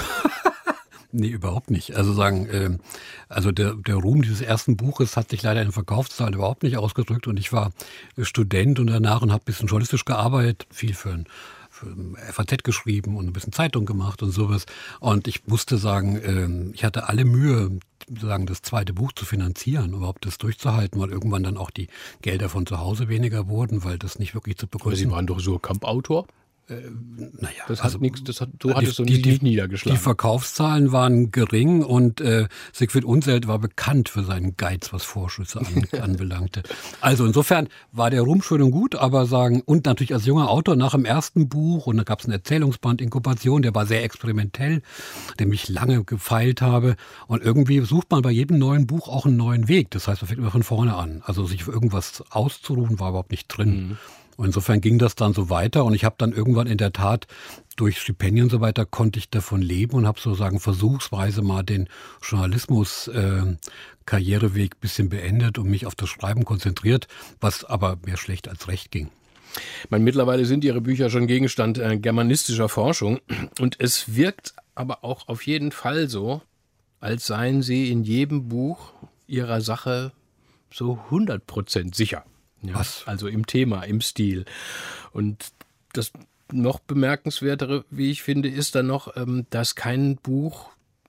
Nee, überhaupt nicht. Also sagen, äh, also der, der Ruhm dieses ersten Buches hat sich leider in den Verkaufszahlen überhaupt nicht ausgedrückt. Und ich war Student und danach und habe ein bisschen journalistisch gearbeitet, viel für ein F A Z geschrieben und ein bisschen Zeitung gemacht und sowas. Und ich musste sagen, äh, ich hatte alle Mühe, sagen, das zweite Buch zu finanzieren, überhaupt das durchzuhalten, weil irgendwann dann auch die Gelder von zu Hause weniger wurden, weil das nicht wirklich zu begrüßen. Sie waren doch so Kampautor. Äh, naja, das hat also, nichts, das hat, so hat die, es so die, nicht die, niedergeschlagen. Die Verkaufszahlen waren gering und äh, Siegfried Unseld war bekannt für seinen Geiz, was Vorschüsse an, anbelangte. Also insofern war der Ruhm schön und gut, aber sagen, und natürlich als junger Autor nach dem ersten Buch, und da gab es einen Erzählungsband Inkubation, der war sehr experimentell, dem ich lange gefeilt habe, und irgendwie sucht man bei jedem neuen Buch auch einen neuen Weg. Das heißt, man fängt immer von vorne an. Also sich für irgendwas auszuruhen, war überhaupt nicht drin. Mhm. Und insofern ging das dann so weiter und ich habe dann irgendwann in der Tat durch Stipendien und so weiter konnte ich davon leben und habe sozusagen versuchsweise mal den Journalismus-Karriereweg äh, ein bisschen beendet und mich auf das Schreiben konzentriert, was aber mehr schlecht als recht ging. Ich meine, mittlerweile sind Ihre Bücher schon Gegenstand äh, germanistischer Forschung und es wirkt aber auch auf jeden Fall so, als seien Sie in jedem Buch Ihrer Sache so hundert Prozent sicher. Ja, was? Also im Thema, im Stil. Und das noch bemerkenswertere, wie ich finde, ist dann noch, dass kein Buch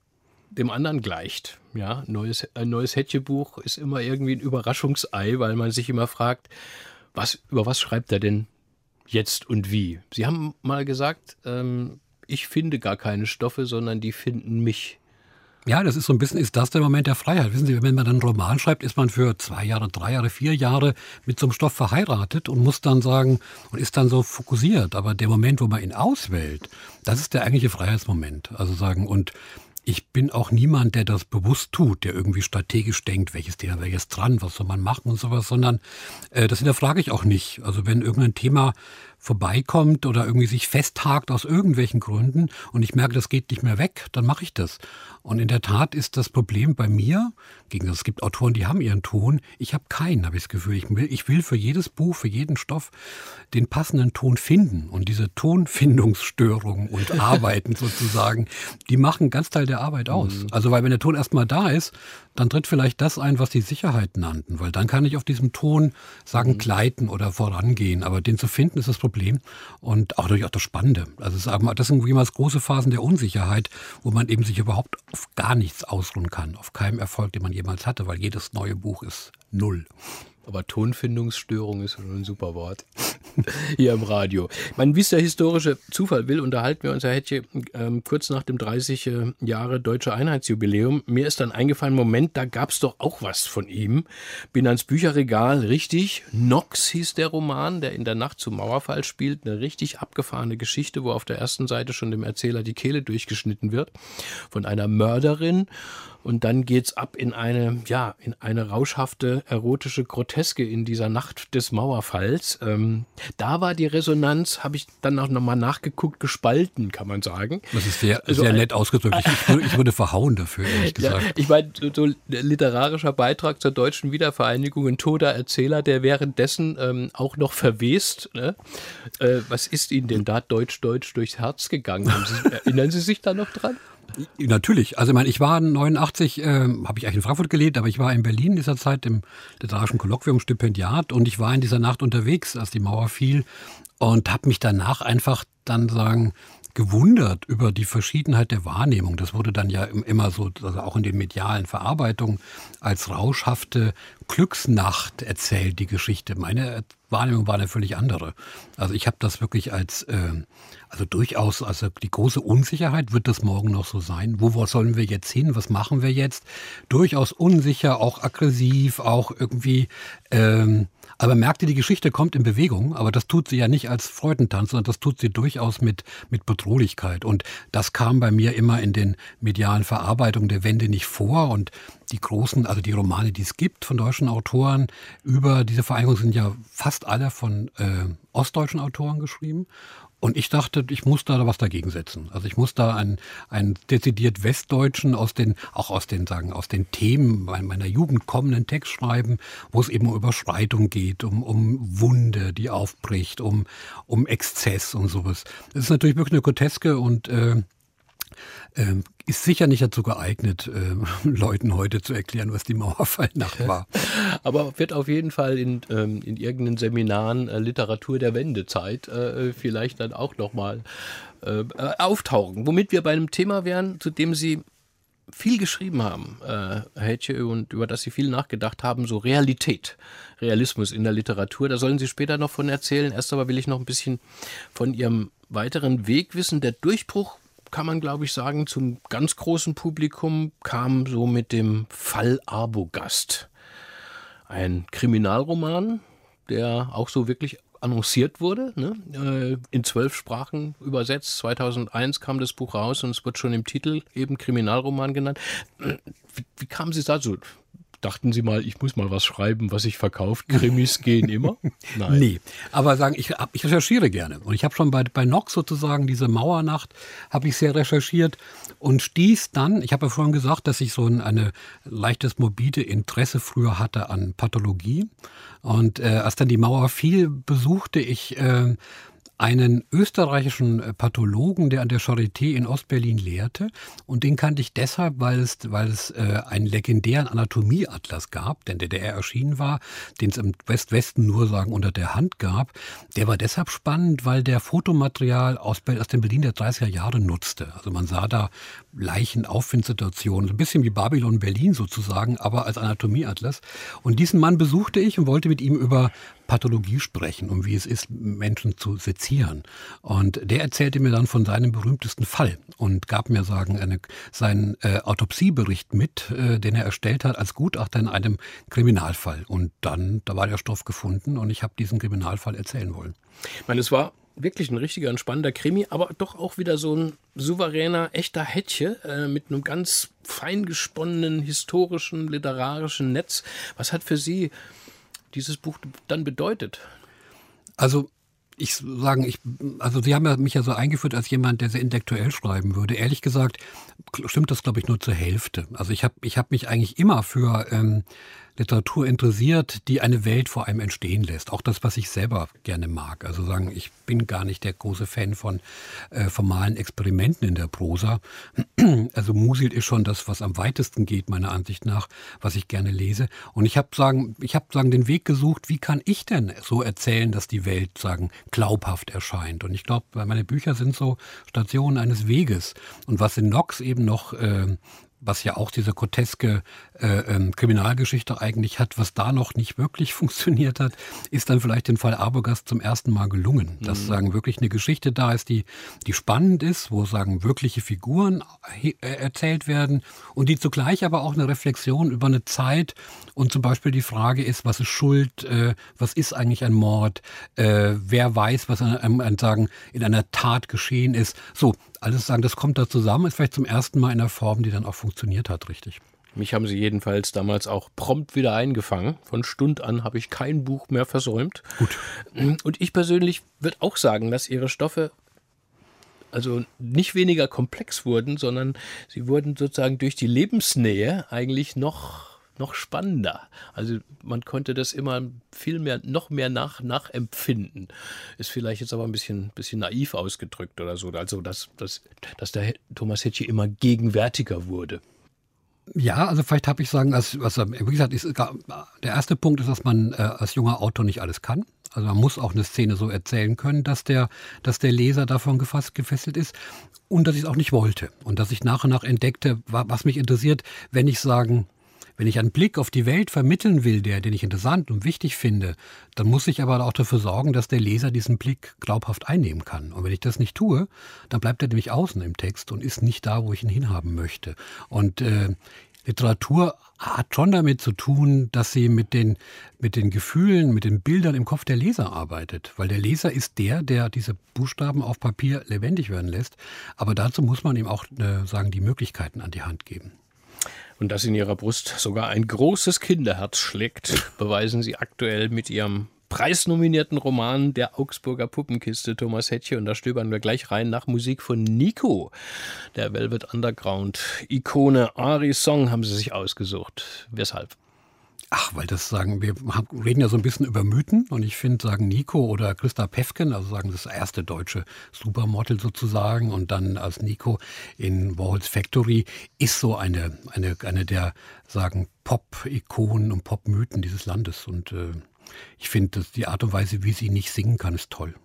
dem anderen gleicht. Ja, neues, ein neues Hettche-Buch ist immer irgendwie ein Überraschungsei, weil man sich immer fragt, was, über was schreibt er denn jetzt und wie? Sie haben mal gesagt, ähm, ich finde gar keine Stoffe, sondern die finden mich. Ja, das ist so ein bisschen, ist das der Moment der Freiheit. Wissen Sie, wenn man einen Roman schreibt, ist man für zwei Jahre, drei Jahre, vier Jahre mit so einem Stoff verheiratet und muss dann sagen, und ist dann so fokussiert. Aber der Moment, wo man ihn auswählt, das ist der eigentliche Freiheitsmoment. Also sagen, und ich bin auch niemand, der das bewusst tut, der irgendwie strategisch denkt, welches Thema, welches dran, was soll man machen und sowas, sondern äh, das hinterfrage ich auch nicht. Also wenn irgendein Thema vorbeikommt oder irgendwie sich festhakt aus irgendwelchen Gründen und ich merke, das geht nicht mehr weg, dann mache ich das. Und in der Tat ist das Problem bei mir, gegen das, es gibt Autoren, die haben ihren Ton, ich habe keinen, habe ich das Gefühl. Ich will, ich will für jedes Buch, für jeden Stoff den passenden Ton finden. Und diese Tonfindungsstörungen und Arbeiten sozusagen, die machen einen ganz Teil der Arbeit aus. Mhm. Also weil wenn der Ton erstmal da ist, dann tritt vielleicht das ein, was die Sicherheit nannten. Weil dann kann ich auf diesem Ton sagen, mhm. gleiten oder vorangehen. Aber den zu finden ist das Problem. Und auch natürlich auch das Spannende. Also sagen wir, das sind jemals große Phasen der Unsicherheit, wo man eben sich überhaupt auf gar nichts ausruhen kann. Auf keinem Erfolg, den man jemals hatte, weil jedes neue Buch ist null. Aber Tonfindungsstörung ist schon ein super Wort hier im Radio. Ich meine, wie es der historische Zufall will, unterhalten wir uns, Herr Hettche, ähm, kurz nach dem dreißig Jahre Deutsche Einheitsjubiläum. Mir ist dann eingefallen, Moment, da gab es doch auch was von ihm. Bin ans Bücherregal, richtig. Nox hieß der Roman, der in der Nacht zum Mauerfall spielt. Eine richtig abgefahrene Geschichte, wo auf der ersten Seite schon dem Erzähler die Kehle durchgeschnitten wird von einer Mörderin. Und dann geht's ab in eine, ja, in eine rauschhafte, erotische Groteske in dieser Nacht des Mauerfalls. Ähm, da war die Resonanz, habe ich dann auch nochmal nachgeguckt, gespalten, kann man sagen. Das ist sehr, also, sehr nett ausgedrückt. Ich, würde, ich würde verhauen dafür, ehrlich gesagt. Ja, ich meine, so, so literarischer Beitrag zur deutschen Wiedervereinigung, ein toter Erzähler, der währenddessen ähm, auch noch verwest. Ne? Äh, was ist Ihnen denn da deutsch-deutsch durchs Herz gegangen? Sie, erinnern Sie sich da noch dran? Natürlich. Also ich meine, ich war neunundachtzig, äh, habe ich eigentlich in Frankfurt gelebt, aber ich war in Berlin in dieser Zeit im literarischen Kolloquium Stipendiat und ich war in dieser Nacht unterwegs, als die Mauer fiel und habe mich danach einfach dann sagen gewundert über die Verschiedenheit der Wahrnehmung. Das wurde dann ja immer so, also auch in den medialen Verarbeitungen, als rauschhafte Glücksnacht erzählt, die Geschichte. Meine Wahrnehmung war eine völlig andere. Also ich habe das wirklich als, äh, also durchaus, also die große Unsicherheit, wird das morgen noch so sein? Wo sollen wir jetzt hin? Was machen wir jetzt? Durchaus unsicher, auch aggressiv, auch irgendwie, ähm, aber merkte, die Geschichte kommt in Bewegung, aber das tut sie ja nicht als Freudentanz, sondern das tut sie durchaus mit, mit Bedrohlichkeit. Und das kam bei mir immer in den medialen Verarbeitungen der Wende nicht vor. Und die großen, also die Romane, die es gibt von deutschen deutschen Autoren über diese Vereinigung sind ja fast alle von äh, ostdeutschen Autoren geschrieben. Und ich dachte, ich muss da was dagegen setzen. Also ich muss da einen, einen dezidiert Westdeutschen aus den, auch aus den, sagen, aus den Themen meiner Jugend kommenden Text schreiben, wo es eben um Überschreitung geht, um, um Wunde, die aufbricht, um, um Exzess und sowas. Das ist natürlich wirklich eine Groteske und äh, äh, ist sicher nicht dazu geeignet, äh, Leuten heute zu erklären, was die Mauerfallnacht war. Aber wird auf jeden Fall in, ähm, in irgendeinen Seminaren äh, Literatur der Wendezeit äh, vielleicht dann auch nochmal äh, auftauchen. Womit wir bei einem Thema wären, zu dem Sie viel geschrieben haben, äh, Herr Hetsche, und über das Sie viel nachgedacht haben, so Realität, Realismus in der Literatur. Da sollen Sie später noch von erzählen. Erst aber will ich noch ein bisschen von Ihrem weiteren Weg wissen. Der Durchbruch, kann man, glaube ich, sagen, zum ganz großen Publikum kam so mit dem Fall Arbogast. Ein Kriminalroman, der auch so wirklich annonciert wurde, ne? In zwölf Sprachen übersetzt. zweitausendeins kam das Buch raus und es wird schon im Titel eben Kriminalroman genannt. Wie, wie kamen Sie dazu? Dachten Sie mal, ich muss mal was schreiben, was sich verkauft? Krimis gehen immer? Nein. Nee, aber sagen, ich, ich recherchiere gerne. Und ich habe schon bei, bei Nox sozusagen diese Mauernacht, habe ich sehr recherchiert und stieß dann, ich habe ja vorhin gesagt, dass ich so ein eine leichtes morbide Interesse früher hatte an Pathologie. Und äh, als dann die Mauer fiel, besuchte ich äh, einen österreichischen Pathologen, der an der Charité in Ostberlin lehrte. Und den kannte ich deshalb, weil es, weil es äh, einen legendären Anatomieatlas gab, denn der, der erschienen war, den es im Westwesten nur sagen unter der Hand gab. Der war deshalb spannend, weil der Fotomaterial aus, aus dem Berlin der dreißiger Jahre nutzte. Also man sah da Leichenauffindsituationen, ein bisschen wie Babylon Berlin sozusagen, aber als Anatomieatlas. Und diesen Mann besuchte ich und wollte mit ihm über Pathologie sprechen, um wie es ist, Menschen zu sezieren. Und der erzählte mir dann von seinem berühmtesten Fall und gab mir sagen eine, seinen äh, Autopsiebericht mit, äh, den er erstellt hat als Gutachter in einem Kriminalfall. Und dann, da war der Stoff gefunden und ich habe diesen Kriminalfall erzählen wollen. Ich meine, es war wirklich ein richtiger, ein spannender Krimi, aber doch auch wieder so ein souveräner, echter Hetsche äh, mit einem ganz fein gesponnenen historischen, literarischen Netz. Was hat für Sie dieses Buch dann bedeutet? Also ich sagen, ich, also Sie haben ja mich ja so eingeführt als jemand, der sehr intellektuell schreiben würde. Ehrlich gesagt stimmt das, glaube ich, nur zur Hälfte. Also ich habe ich hab mich eigentlich immer für ähm, Literatur interessiert, die eine Welt vor einem entstehen lässt. Auch das, was ich selber gerne mag. Also sagen, ich bin gar nicht der große Fan von äh, formalen Experimenten in der Prosa. Also Musil ist schon das, was am weitesten geht, meiner Ansicht nach, was ich gerne lese. Und ich habe sagen, ich habe sagen den Weg gesucht, wie kann ich denn so erzählen, dass die Welt sagen glaubhaft erscheint. Und ich glaube, meine Bücher sind so Stationen eines Weges. Und was in Nox eben noch äh, was ja auch diese groteske äh, ähm, Kriminalgeschichte eigentlich hat, was da noch nicht wirklich funktioniert hat, ist dann vielleicht den Fall Arbogast zum ersten Mal gelungen. Dass mhm. sagen wirklich eine Geschichte da ist, die, die spannend ist, wo sagen wirkliche Figuren he- äh, erzählt werden und die zugleich aber auch eine Reflexion über eine Zeit und zum Beispiel die Frage ist, was ist Schuld, äh, was ist eigentlich ein Mord, äh, wer weiß, was an, an, an, sagen, in einer Tat geschehen ist. So, alles sagen, das kommt da zusammen, ist vielleicht zum ersten Mal in einer Form, die dann auch funktioniert hat, richtig. Mich haben Sie jedenfalls damals auch prompt wieder eingefangen. Von Stund an habe ich kein Buch mehr versäumt. Gut. Und ich persönlich würde auch sagen, dass Ihre Stoffe also nicht weniger komplex wurden, sondern sie wurden sozusagen durch die Lebensnähe eigentlich noch noch spannender. Also man konnte das immer viel mehr, noch mehr nach, nachempfinden. Ist vielleicht jetzt aber ein bisschen, bisschen naiv ausgedrückt oder so. Also dass, dass, dass der Thomas Hetsche immer gegenwärtiger wurde. Ja, also vielleicht habe ich sagen, dass, was, wie gesagt, ist, der erste Punkt ist, dass man äh, als junger Autor nicht alles kann. Also man muss auch eine Szene so erzählen können, dass der, dass der Leser davon gefasst, gefesselt ist und dass ich es auch nicht wollte. Und dass ich nach und nach entdeckte, was mich interessiert, wenn ich sagen, wenn ich einen Blick auf die Welt vermitteln will, der, den ich interessant und wichtig finde, dann muss ich aber auch dafür sorgen, dass der Leser diesen Blick glaubhaft einnehmen kann. Und wenn ich das nicht tue, dann bleibt er nämlich außen im Text und ist nicht da, wo ich ihn hinhaben möchte. Und äh, Literatur hat schon damit zu tun, dass sie mit den, mit den Gefühlen, mit den Bildern im Kopf der Leser arbeitet. Weil der Leser ist der, der diese Buchstaben auf Papier lebendig werden lässt. Aber dazu muss man ihm auch äh, sagen, die Möglichkeiten an die Hand geben. Und dass in ihrer Brust sogar ein großes Kinderherz schlägt, beweisen sie aktuell mit ihrem preisnominierten Roman Der Augsburger Puppenkiste, Thomas Hettche. Und da stöbern wir gleich rein nach Musik von Nico. Der Velvet Underground-Ikone Aris Song haben sie sich ausgesucht. Weshalb? Ach, weil das sagen, wir reden ja so ein bisschen über Mythen und ich finde, sagen Nico oder Christa Päffken, also sagen das erste deutsche Supermodel sozusagen und dann als Nico in Warhol's Factory, ist so eine, eine, eine der, sagen, Pop-Ikonen und Pop-Mythen dieses Landes und äh, ich finde, die Art und Weise, wie sie nicht singen kann, ist toll.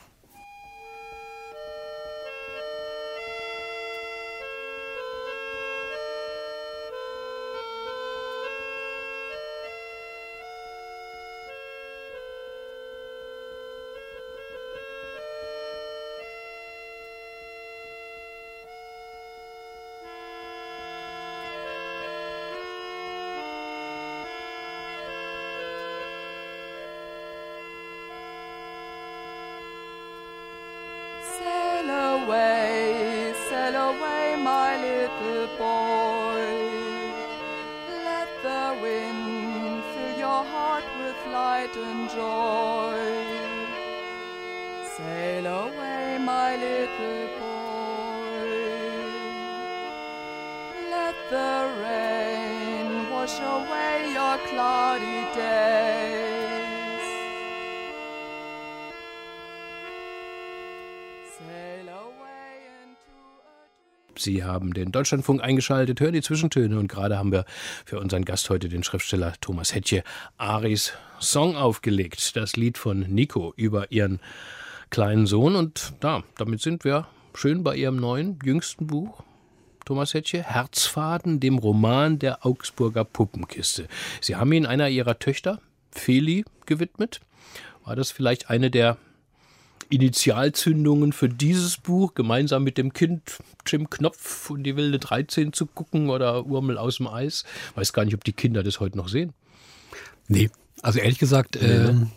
Sie haben den Deutschlandfunk eingeschaltet, hören die Zwischentöne und gerade haben wir für unseren Gast heute, den Schriftsteller Thomas Hettche, Aris Song aufgelegt. Das Lied von Nico über ihren kleinen Sohn und da, damit sind wir schön bei ihrem neuen, jüngsten Buch. Thomas Hettche, Herzfaden, dem Roman Der Augsburger Puppenkiste. Sie haben ihn einer ihrer Töchter, Feli, gewidmet. War das vielleicht eine der Initialzündungen für dieses Buch, gemeinsam mit dem Kind Jim Knopf und die wilde dreizehn zu gucken oder Urmel aus dem Eis? Weiß gar nicht, ob die Kinder das heute noch sehen. Nee, also ehrlich gesagt, ähm,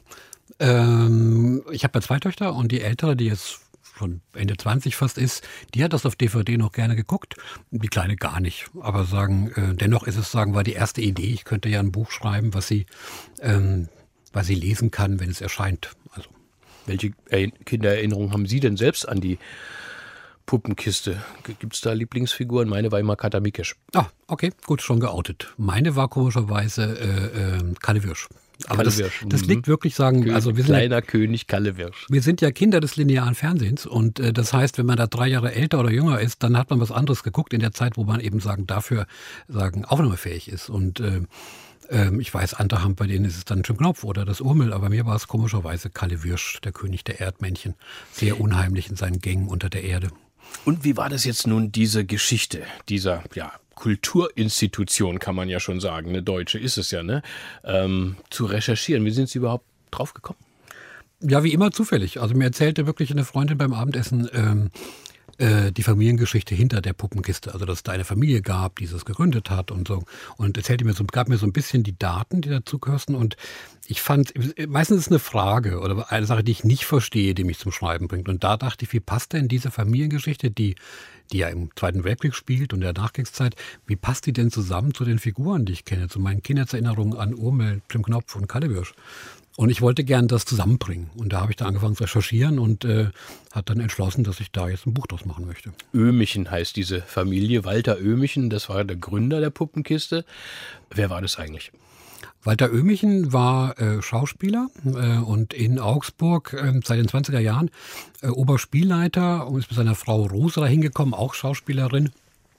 ähm, ich habe ja zwei Töchter und die ältere, die jetzt schon Ende zwanzig fast ist, die hat das auf D V D noch gerne geguckt, die Kleine gar nicht. Aber sagen, äh, dennoch ist es, sagen, war die erste Idee, ich könnte ja ein Buch schreiben, was sie, ähm, was sie lesen kann, wenn es erscheint. Also welche Kindererinnerungen haben Sie denn selbst an die Puppenkiste? Gibt es da Lieblingsfiguren? Meine war immer Kater Mikesch. Ah, okay, gut, schon geoutet. Meine war komischerweise äh, äh, Kalle Wirsch. Aber Kalle das, Wirsch. das liegt wirklich, sagen, König, also wir sind kleiner ja, König Kalle Wirsch. Wir sind ja Kinder des linearen Fernsehens und äh, das heißt, wenn man da drei Jahre älter oder jünger ist, dann hat man was anderes geguckt in der Zeit, wo man eben sagen dafür sagen aufnahmefähig ist und äh, ich weiß, andere haben, bei denen ist es dann Jim Knopf oder das Urmel, aber mir war es komischerweise Kalle Wirsch, der König der Erdmännchen. Sehr unheimlich in seinen Gängen unter der Erde. Und wie war das jetzt nun, diese Geschichte dieser ja, Kulturinstitution, kann man ja schon sagen, eine deutsche ist es ja, ne? Ähm, zu recherchieren? Wie sind Sie überhaupt drauf gekommen? Ja, wie immer zufällig. Also mir erzählte wirklich eine Freundin beim Abendessen, ähm, die Familiengeschichte hinter der Puppenkiste, also dass es da eine Familie gab, die es gegründet hat und so. Und erzählte mir so, gab mir so ein bisschen die Daten, die dazu gehörten. Und ich fand, meistens ist es eine Frage oder eine Sache, die ich nicht verstehe, die mich zum Schreiben bringt. Und da dachte ich, wie passt denn diese Familiengeschichte, die, die ja im Zweiten Weltkrieg spielt und der Nachkriegszeit, wie passt die denn zusammen zu den Figuren, die ich kenne, zu meinen Kindheitserinnerungen an Urmel, Jim Knopf und Kalle Wirsch? Und ich wollte gern das zusammenbringen. Und da habe ich da angefangen zu recherchieren und äh, hat dann entschlossen, dass ich da jetzt ein Buch draus machen möchte. Oehmichen heißt diese Familie. Walter Oehmichen, das war der Gründer der Puppenkiste. Wer war das eigentlich? Walter Oehmichen war äh, Schauspieler äh, und in Augsburg äh, seit den zwanziger Jahren äh, Oberspielleiter und ist mit seiner Frau Rosa hingekommen, auch Schauspielerin.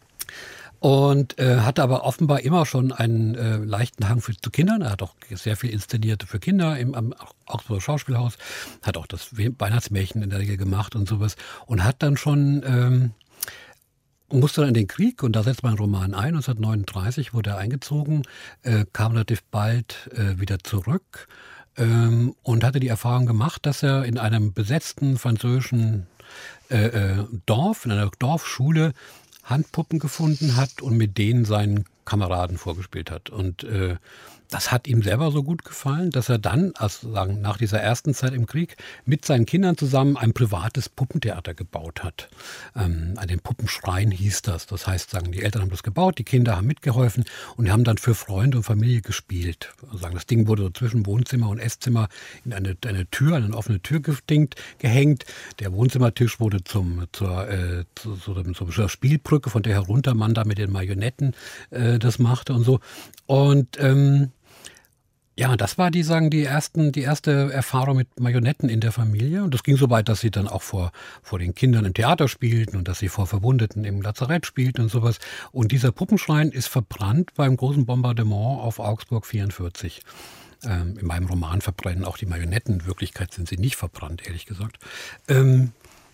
Und äh, hatte aber offenbar immer schon einen äh, leichten Hang für, zu Kindern. Er hat auch sehr viel inszeniert für Kinder im am Augsburger Schauspielhaus. Hat auch das Weihnachtsmärchen in der Regel gemacht und sowas. Und hat dann schon, ähm, musste dann in den Krieg, und da setzt mein Roman ein, neunzehnhundertneununddreißig wurde er eingezogen, äh, kam relativ bald äh, wieder zurück ähm, und hatte die Erfahrung gemacht, dass er in einem besetzten französischen äh, äh, Dorf, in einer Dorfschule, Handpuppen gefunden hat und mit denen seinen Kameraden vorgespielt hat. Und äh, das hat ihm selber so gut gefallen, dass er dann, also sagen, nach dieser ersten Zeit im Krieg, mit seinen Kindern zusammen ein privates Puppentheater gebaut hat. Ähm, den Puppenschrein hieß das. Das heißt, sagen, die Eltern haben das gebaut, die Kinder haben mitgeholfen und haben dann für Freunde und Familie gespielt. Also sagen, das Ding wurde so zwischen Wohnzimmer und Esszimmer in eine, eine Tür, eine offene Tür gedingt, gehängt. Der Wohnzimmertisch wurde zum, zur, äh, zu, zu, zur Spielbrücke, von der herunter man da mit den Marionetten äh, das machte und so. Und ähm, ja, das war die, sagen, die, ersten, die erste Erfahrung mit Marionetten in der Familie. Und das ging so weit, dass sie dann auch vor, vor den Kindern im Theater spielten und dass sie vor Verwundeten im Lazarett spielten und sowas. Und dieser Puppenschrein ist verbrannt beim großen Bombardement auf Augsburg vierundvierzig. Ähm, in meinem Roman verbrennen auch die Marionetten. In Wirklichkeit sind sie nicht verbrannt, ehrlich gesagt. Ähm,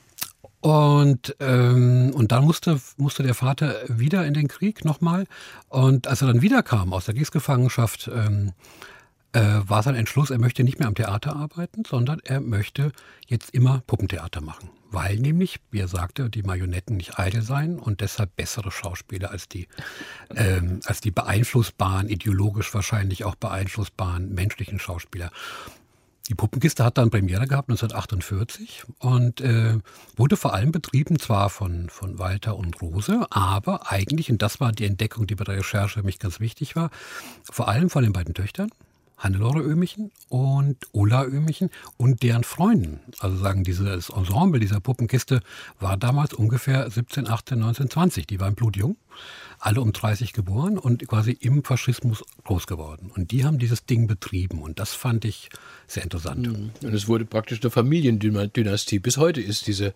Und, ähm, und dann musste, musste der Vater wieder in den Krieg nochmal. Und als er dann wiederkam aus der Kriegsgefangenschaft, ähm, äh, war sein Entschluss, er möchte nicht mehr am Theater arbeiten, sondern er möchte jetzt immer Puppentheater machen. Weil nämlich, wie er sagte, die Marionetten nicht eitel seien und deshalb bessere Schauspieler als die, ähm, als die beeinflussbaren, ideologisch wahrscheinlich auch beeinflussbaren menschlichen Schauspieler. Die Puppenkiste hat dann Premiere gehabt neunzehnhundertachtundvierzig und äh, wurde vor allem betrieben, zwar von, von Walter und Rose, aber eigentlich, und das war die Entdeckung, die bei der Recherche für mich ganz wichtig war, vor allem von den beiden Töchtern, Hannelore Oehmichen und Ulla Oehmichen und deren Freunden. Also sagen, dieses Ensemble dieser Puppenkiste war damals ungefähr siebzehn, achtzehn, neunzehn, zwanzig. Die waren blutjung, alle um dreißig geboren und quasi im Faschismus groß geworden. Und die haben dieses Ding betrieben und das fand ich sehr interessant. Und es wurde praktisch eine Familiendynastie. Bis heute ist diese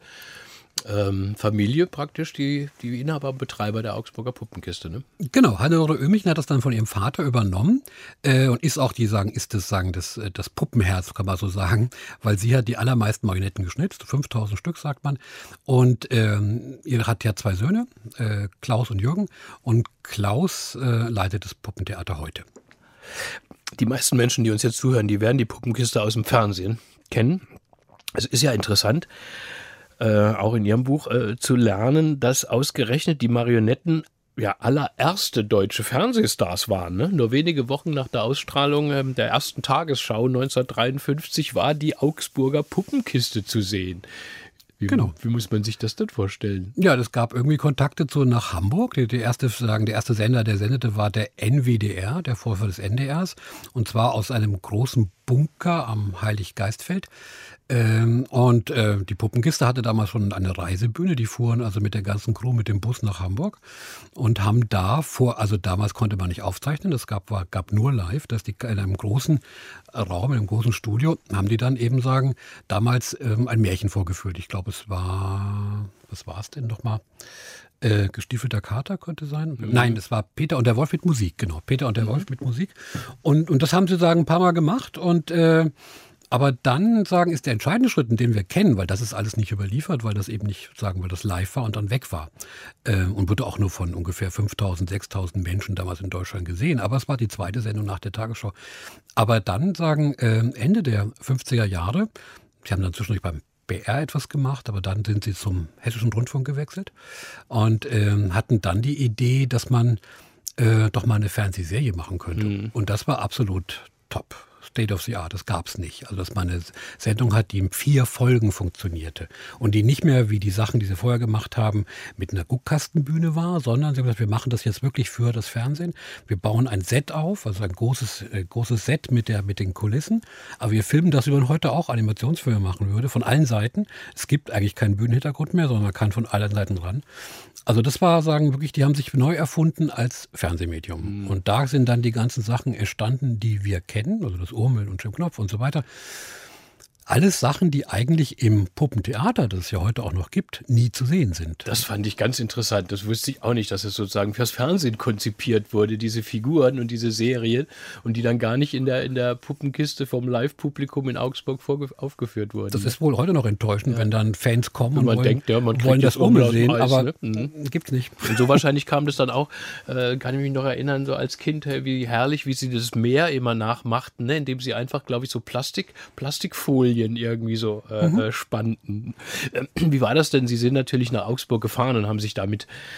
ähm, Familie praktisch die, die Inhaber und Betreiber der Augsburger Puppenkiste. Ne? Genau, Hannelore Oehmichen hat das dann von ihrem Vater übernommen äh, und ist auch die, sagen, ist das, sagen, das, das Puppenherz, kann man so sagen, weil sie hat die allermeisten Marionetten geschnitzt, fünftausend Stück, sagt man. Und ähm, ihr hat ja zwei Söhne, äh, Klaus und Jürgen. Und Klaus äh, leitet das Puppentheater heute. Die meisten Menschen, die uns jetzt zuhören, die werden die Puppenkiste aus dem Fernsehen kennen. Es ist ja interessant, Äh, auch in Ihrem Buch äh, zu lernen, dass ausgerechnet die Marionetten ja allererste deutsche Fernsehstars waren. Ne? Nur wenige Wochen nach der Ausstrahlung äh, der ersten Tagesschau neunzehnhundertdreiundfünfzig war die Augsburger Puppenkiste zu sehen. Wie, Genau. Wie muss man sich das denn vorstellen? Ja, es gab irgendwie Kontakte zu nach Hamburg. Die, die erste, sagen, der erste Sender, der sendete, war der N W D R, der Vorläufer des N D Rs. Und zwar aus einem großen Bunker am Heiliggeistfeld. Ähm, und äh, die Puppenkiste hatte damals schon eine Reisebühne. Die fuhren also mit der ganzen Crew mit dem Bus nach Hamburg und haben da vor, also damals konnte man nicht aufzeichnen, es gab, war, gab nur live, dass die in einem großen Raum, in einem großen Studio, haben die dann eben sagen, damals ähm, ein Märchen vorgeführt. Ich glaube, es war, was war es denn nochmal? Äh, gestiefelter Kater könnte sein. Mhm. Nein, das war Peter und der Wolf mit Musik, genau. Peter und der mhm. Wolf mit Musik. Und, und das haben sie, sagen, ein paar Mal gemacht und äh, aber dann, sagen, ist der entscheidende Schritt, den wir kennen, weil das ist alles nicht überliefert, weil das eben nicht, sagen, weil das live war und dann weg war. Äh, und wurde auch nur von ungefähr fünftausend, sechstausend Menschen damals in Deutschland gesehen. Aber es war die zweite Sendung nach der Tagesschau. Aber dann, sagen, äh, Ende der fünfziger Jahre, sie haben dann zwischendurch beim B R etwas gemacht, aber dann sind sie zum Hessischen Rundfunk gewechselt und äh, hatten dann die Idee, dass man äh, doch mal eine Fernsehserie machen könnte. Mhm. Und das war absolut top. State of the Art, das gab es nicht. Also dass man eine Sendung hat, die in vier Folgen funktionierte und die nicht mehr wie die Sachen, die sie vorher gemacht haben, mit einer Guckkastenbühne war, sondern sie haben gesagt, wir machen das jetzt wirklich für das Fernsehen. Wir bauen ein Set auf, also ein großes, äh, großes Set mit, der, mit den Kulissen, aber wir filmen das, wie man heute auch Animationsfilme machen würde, von allen Seiten. Es gibt eigentlich keinen Bühnenhintergrund mehr, sondern man kann von allen Seiten ran. Also das war, sagen wirklich, die haben sich neu erfunden als Fernsehmedium. Mhm. Und da sind dann die ganzen Sachen entstanden, die wir kennen, also das Urmeln und Jim Knopf und so weiter. Alles Sachen, die eigentlich im Puppentheater, das es ja heute auch noch gibt, nie zu sehen sind. Das fand ich ganz interessant. Das wusste ich auch nicht, dass es sozusagen fürs Fernsehen konzipiert wurde, diese Figuren und diese Serien und die dann gar nicht in der, in der Puppenkiste vom Live-Publikum in Augsburg vorge- aufgeführt wurden. Das ist wohl heute noch enttäuschend, ja. wenn dann Fans kommen und, und man wollen, denkt, ja, man wollen das Urmel sehen, Preis, aber ne? mhm. gibt's nicht. Und so wahrscheinlich kam das dann auch, äh, kann ich mich noch erinnern, so als Kind, wie herrlich, wie sie das Meer immer nachmachten, ne? Indem sie einfach, glaube ich, so Plastik, Plastikfolien irgendwie so Äh, mhm. spannten. Wie war das denn? Sie sind natürlich nach Augsburg gefahren und haben sich damit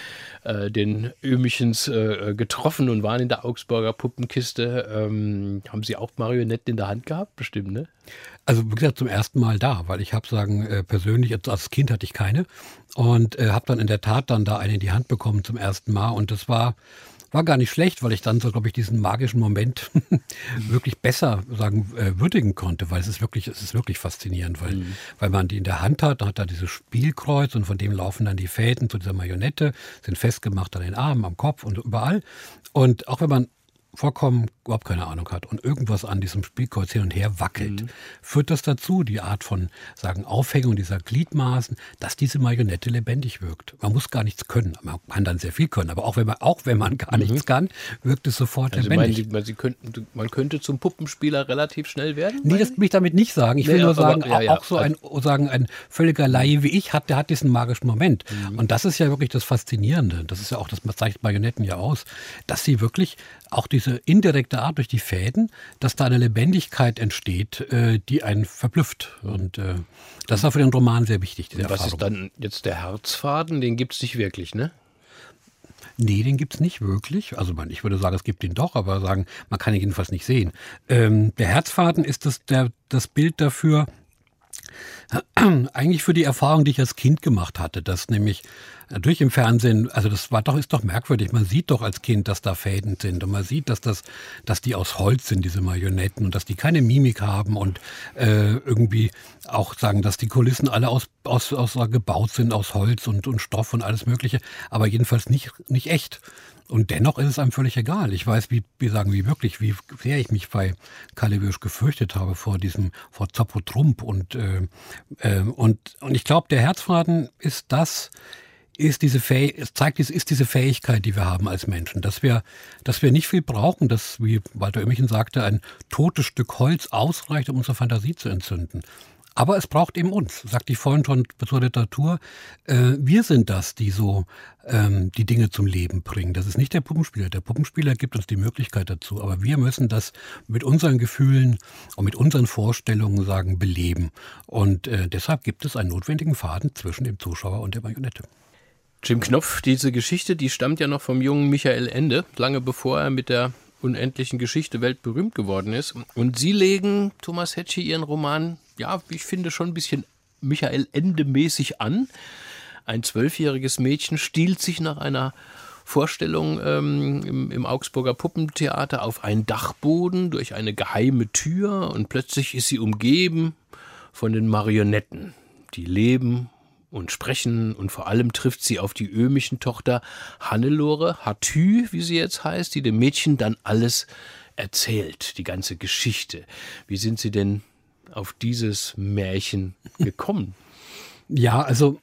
äh, den Ömichens äh, getroffen und waren in der Augsburger Puppenkiste. Ähm, haben Sie auch Marionetten in der Hand gehabt? Bestimmt, ne? Also wie gesagt, zum ersten Mal da, weil ich habe sagen, äh, persönlich, als, als Kind hatte ich keine und äh, habe dann in der Tat dann da eine in die Hand bekommen zum ersten Mal und das war War gar nicht schlecht, weil ich dann so, glaube ich, diesen magischen Moment wirklich besser sagen, äh, würdigen konnte, weil es ist wirklich, es ist wirklich faszinierend, weil, mhm. weil man die in der Hand hat, hat da dieses Spielkreuz und von dem laufen dann die Fäden zu dieser Marionette, sind festgemacht an den Armen, am Kopf und überall. Und auch wenn man vollkommen überhaupt keine Ahnung hat und irgendwas an diesem Spielkreuz hin und her wackelt, mhm. führt das dazu, die Art von sagen Aufhängung dieser Gliedmaßen, dass diese Marionette lebendig wirkt. Man muss gar nichts können, man kann dann sehr viel können, aber auch wenn man, auch wenn man gar mhm. nichts kann, wirkt es sofort also lebendig. Meinen Sie, Sie könnten, man könnte zum Puppenspieler relativ schnell werden? Nee, das will ich damit nicht sagen. Ich will nee, nur sagen, aber, ja, ja. auch so ein, sagen, ein völliger Laie wie ich hat, der hat diesen magischen Moment. Mhm. Und das ist ja wirklich das Faszinierende. Das ist ja auch, das zeichnet Marionetten ja aus, dass sie wirklich auch diese indirekte Art durch die Fäden, dass da eine Lebendigkeit entsteht, äh, die einen verblüfft. Und äh, das war für den Roman sehr wichtig, diese Erfahrung. Was ist dann jetzt der Herzfaden? Den gibt es nicht wirklich, ne? Nee, den gibt es nicht wirklich. Also man, ich würde sagen, es gibt ihn doch, aber sagen, man kann ihn jedenfalls nicht sehen. Ähm, der Herzfaden ist das, der, das Bild dafür, eigentlich für die Erfahrung, die ich als Kind gemacht hatte, dass nämlich natürlich im Fernsehen, also das war doch, ist doch merkwürdig, man sieht doch als Kind, dass da Fäden sind und man sieht, dass das, dass die aus Holz sind, diese Marionetten und dass die keine Mimik haben und äh, irgendwie auch sagen, dass die Kulissen alle aus, aus, aus gebaut sind, aus Holz und, und Stoff und alles Mögliche, aber jedenfalls nicht, nicht echt. Und dennoch ist es einem völlig egal. Ich weiß, wie, wie sagen wie wirklich, wie sehr ich mich bei Kalle Wirsch gefürchtet habe vor diesem, vor Zoppo-Trump und, äh, äh, und, und ich glaube, der Herzfaden ist das, ist diese Fäh- es zeigt, es ist diese Fähigkeit, die wir haben als Menschen, dass wir, dass wir nicht viel brauchen, dass, wie Walter Oehmichen sagte, ein totes Stück Holz ausreicht, um unsere Fantasie zu entzünden. Aber es braucht eben uns, sagte ich vorhin schon zur Literatur. Äh, wir sind das, die so ähm, die Dinge zum Leben bringen. Das ist nicht der Puppenspieler. Der Puppenspieler gibt uns die Möglichkeit dazu. Aber wir müssen das mit unseren Gefühlen und mit unseren Vorstellungen sagen beleben. Und äh, deshalb gibt es einen notwendigen Faden zwischen dem Zuschauer und der Marionette. Jim Knopf, diese Geschichte, die stammt ja noch vom jungen Michael Ende, lange bevor er mit der unendlichen Geschichte weltberühmt geworden ist. Und Sie legen, Thomas Hetschi, Ihren Roman, ja, ich finde schon ein bisschen Michael Ende-mäßig an. Ein zwölfjähriges Mädchen stiehlt sich nach einer Vorstellung ähm, im, im Augsburger Puppentheater auf einen Dachboden durch eine geheime Tür und plötzlich ist sie umgeben von den Marionetten, die leben und sprechen und vor allem trifft sie auf die Oehmichen Tochter Hannelore Hatü, wie sie jetzt heißt, die dem Mädchen dann alles erzählt, die ganze Geschichte. Wie sind Sie denn auf dieses Märchen gekommen? Ja, also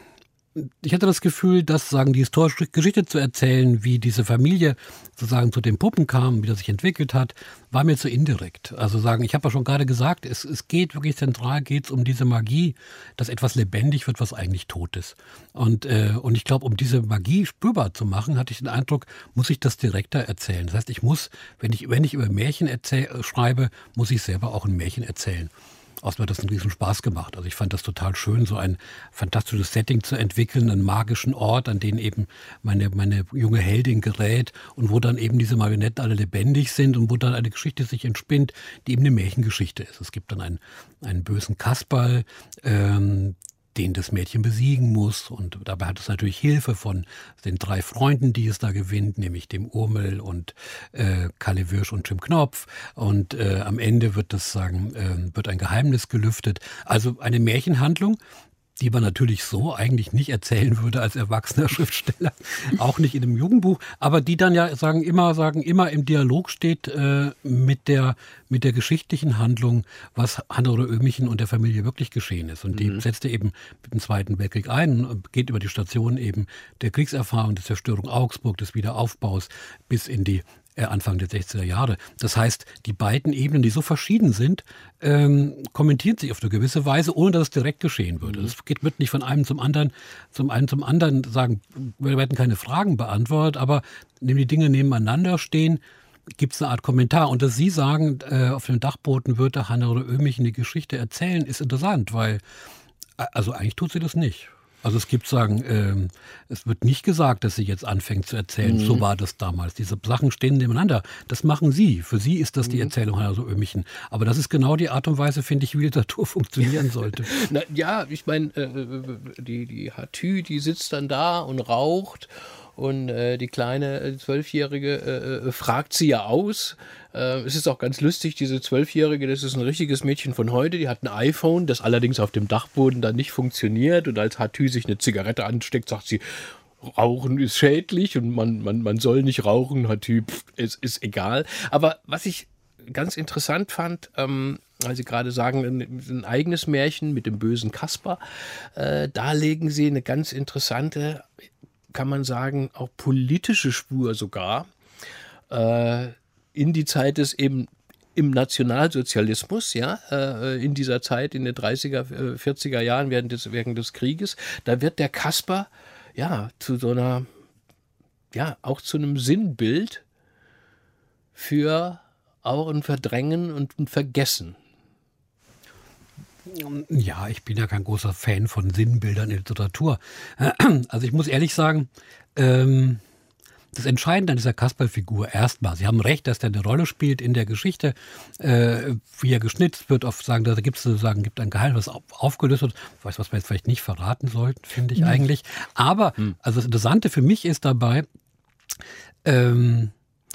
ich hatte das Gefühl, dass sagen die historische Geschichte zu erzählen, wie diese Familie sozusagen zu den Puppen kam, wie das sich entwickelt hat, war mir zu indirekt. Also sagen, ich habe ja schon gerade gesagt, es, es geht wirklich zentral geht's um diese Magie, dass etwas lebendig wird, was eigentlich tot ist. Und, äh, und ich glaube, um diese Magie spürbar zu machen, hatte ich den Eindruck, muss ich das direkter erzählen. Das heißt, ich muss, wenn ich, wenn ich über Märchen erzähl, schreibe, muss ich selber auch ein Märchen erzählen. Außerdem hat das einen riesen Spaß gemacht. Also ich fand das total schön, so ein fantastisches Setting zu entwickeln, einen magischen Ort, an den eben meine, meine junge Heldin gerät und wo dann eben diese Marionetten alle lebendig sind und wo dann eine Geschichte sich entspinnt, die eben eine Märchengeschichte ist. Es gibt dann einen, einen bösen Kasperl, ähm, den das Mädchen besiegen muss. Und dabei hat es natürlich Hilfe von den drei Freunden, die es da gewinnt, nämlich dem Urmel und äh, Kalle Wirsch und Jim Knopf. Und äh, am Ende wird das sagen, äh, wird ein Geheimnis gelüftet. Also eine Märchenhandlung, die man natürlich so eigentlich nicht erzählen würde als erwachsener Schriftsteller, auch nicht in einem Jugendbuch, aber die dann ja sagen immer sagen immer im Dialog steht äh, mit der mit der geschichtlichen Handlung, was Hannelore Oehmichen und der Familie wirklich geschehen ist. Und die mhm. setzte eben mit dem Zweiten Weltkrieg ein und geht über die Station eben der Kriegserfahrung, der Zerstörung Augsburg, des Wiederaufbaus bis in die Anfang der sechziger Jahre. Das heißt, die beiden Ebenen, die so verschieden sind, ähm, kommentieren sich auf eine gewisse Weise, ohne dass es direkt geschehen würde. Es geht wird nicht von einem zum anderen, zum einen zum anderen sagen, wir werden keine Fragen beantwortet, aber indem die Dinge nebeneinander stehen, gibt es eine Art Kommentar. Und dass Sie sagen, äh, auf dem Dachboden würde Hannelore Oehmichen die Geschichte erzählen, ist interessant, weil, also eigentlich tut sie das nicht. Also es gibt sagen, ähm, es wird nicht gesagt, dass sie jetzt anfängt zu erzählen, mhm. so war das damals. Diese Sachen stehen nebeneinander. Das machen sie. Für sie ist das die Erzählung Heiner so Öhmichen. Aber das ist genau die Art und Weise, finde ich, wie Literatur funktionieren sollte. Na, ja, ich meine, äh, die, die Hatü, die sitzt dann da und raucht. Und äh, die kleine Zwölfjährige äh, fragt sie ja aus. Äh, es ist auch ganz lustig, diese Zwölfjährige, das ist ein richtiges Mädchen von heute, die hat ein iPhone, das allerdings auf dem Dachboden dann nicht funktioniert. Und als Hatü sich eine Zigarette ansteckt, sagt sie, Rauchen ist schädlich und man, man, man soll nicht rauchen, Hatü, pff, es ist egal. Aber was ich ganz interessant fand, ähm, weil Sie gerade sagen, ein, ein eigenes Märchen mit dem bösen Kasper, äh, da legen Sie eine ganz interessante, kann man sagen, auch politische Spur sogar äh, in die Zeit des eben im Nationalsozialismus, ja, äh, in dieser Zeit, in den dreißiger, vierziger Jahren während des, während des Krieges, da wird der Kasper ja zu so einer, ja, auch zu einem Sinnbild für auch ein Verdrängen und ein Vergessen. Ja, ich bin ja kein großer Fan von Sinnbildern in Literatur. Also ich muss ehrlich sagen, ähm, das Entscheidende an dieser Kasperlfigur erstmal, Sie haben recht, dass der eine Rolle spielt in der Geschichte, äh, wie er geschnitzt wird, auf sagen, da gibt es sozusagen gibt ein Geheimnis, was aufgelöst wird, weiß, was wir jetzt vielleicht nicht verraten sollten, finde ich mhm. eigentlich. Aber mhm. also das Interessante für mich ist dabei, ähm,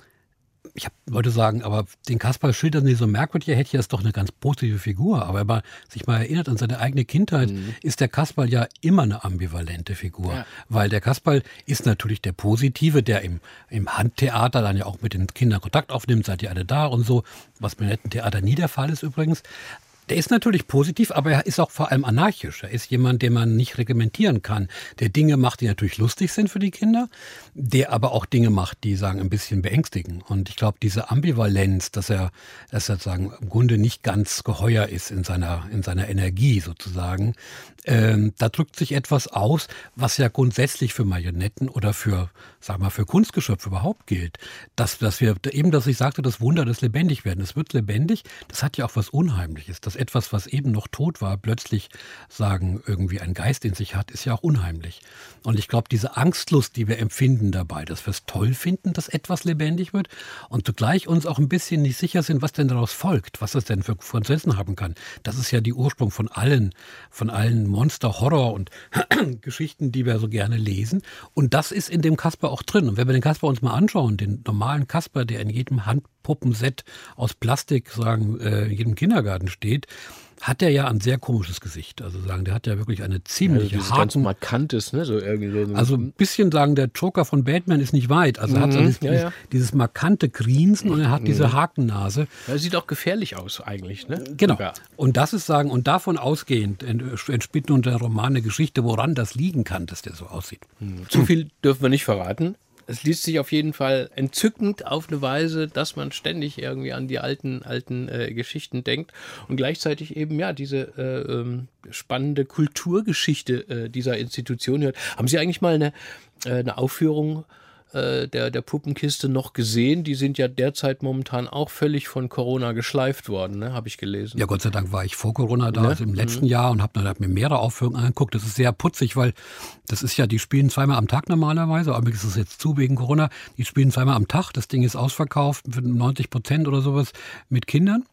ich hab, wollte sagen, aber den Kasperl schildern Sie so merkwürdig, er hätte ja doch eine ganz positive Figur. Aber wenn man sich mal erinnert an seine eigene Kindheit, mhm. ist der Kasperl ja immer eine ambivalente Figur. Ja. Weil der Kasperl ist natürlich der Positive, der im, im Handtheater dann ja auch mit den Kindern Kontakt aufnimmt, seid ihr alle da und so, was beim netten Theater nie der Fall ist übrigens. Der ist natürlich positiv, aber er ist auch vor allem anarchisch. Er ist jemand, den man nicht reglementieren kann. Der Dinge macht, die natürlich lustig sind für die Kinder, der aber auch Dinge macht, die sagen ein bisschen beängstigen. Und ich glaube, diese Ambivalenz, dass er, dass er sagen im Grunde nicht ganz geheuer ist in seiner in seiner Energie sozusagen, ähm, da drückt sich etwas aus, was ja grundsätzlich für Marionetten oder für, sag mal, für Kunstgeschöpfe überhaupt gilt. Dass, dass wir eben, dass ich sagte, das Wunder des Lebendigwerden. Es wird lebendig. Das hat ja auch was Unheimliches. Das etwas, was eben noch tot war, plötzlich sagen, irgendwie einen Geist in sich hat, ist ja auch unheimlich. Und ich glaube, diese Angstlust, die wir empfinden dabei, dass wir es toll finden, dass etwas lebendig wird und zugleich uns auch ein bisschen nicht sicher sind, was denn daraus folgt, was das denn für Konsequenzen haben kann. Das ist ja die Ursprung von allen, von allen Monster-, Horror- und Geschichten, die wir so gerne lesen. Und das ist in dem Kasper auch drin. Und wenn wir den Kasper uns mal anschauen, den normalen Kasper, der in jedem Handpuppenset aus Plastik, sagen, in jedem Kindergarten steht, hat er ja ein sehr komisches Gesicht. Also sagen, der hat ja wirklich eine ziemliche also ganz markantes, ne? So irgendwie so. Also ein bisschen sagen, der Joker von Batman ist nicht weit. Also er hat so dieses, ja, ja. dieses markante Grinsen und er hat mhm. diese Hakennase. Er sieht auch gefährlich aus eigentlich, ne? Genau. Ja. Und das ist sagen, und davon ausgehend entspinnt nun der Roman eine Geschichte, woran das liegen kann, dass der so aussieht. Mhm. Zu viel dürfen wir nicht verraten. Es liest sich auf jeden Fall entzückend auf eine Weise, dass man ständig irgendwie an die alten, alten äh, Geschichten denkt und gleichzeitig eben ja diese äh, ähm, spannende Kulturgeschichte äh, dieser Institution hört. Haben Sie eigentlich mal eine, äh, eine Aufführung äh, der, der Puppenkiste noch gesehen? Die sind ja derzeit momentan auch völlig von Corona geschleift worden, ne? Habe ich gelesen. Ja, Gott sei Dank war ich vor Corona da, ne? Also im letzten mhm. Jahr und habe hab mir mehrere Aufführungen angeguckt. Das ist sehr putzig, weil das ist ja, die spielen zweimal am Tag normalerweise, aber ist es jetzt zu wegen Corona. Die spielen zweimal am Tag, das Ding ist ausverkauft für neunzig Prozent oder sowas mit Kindern.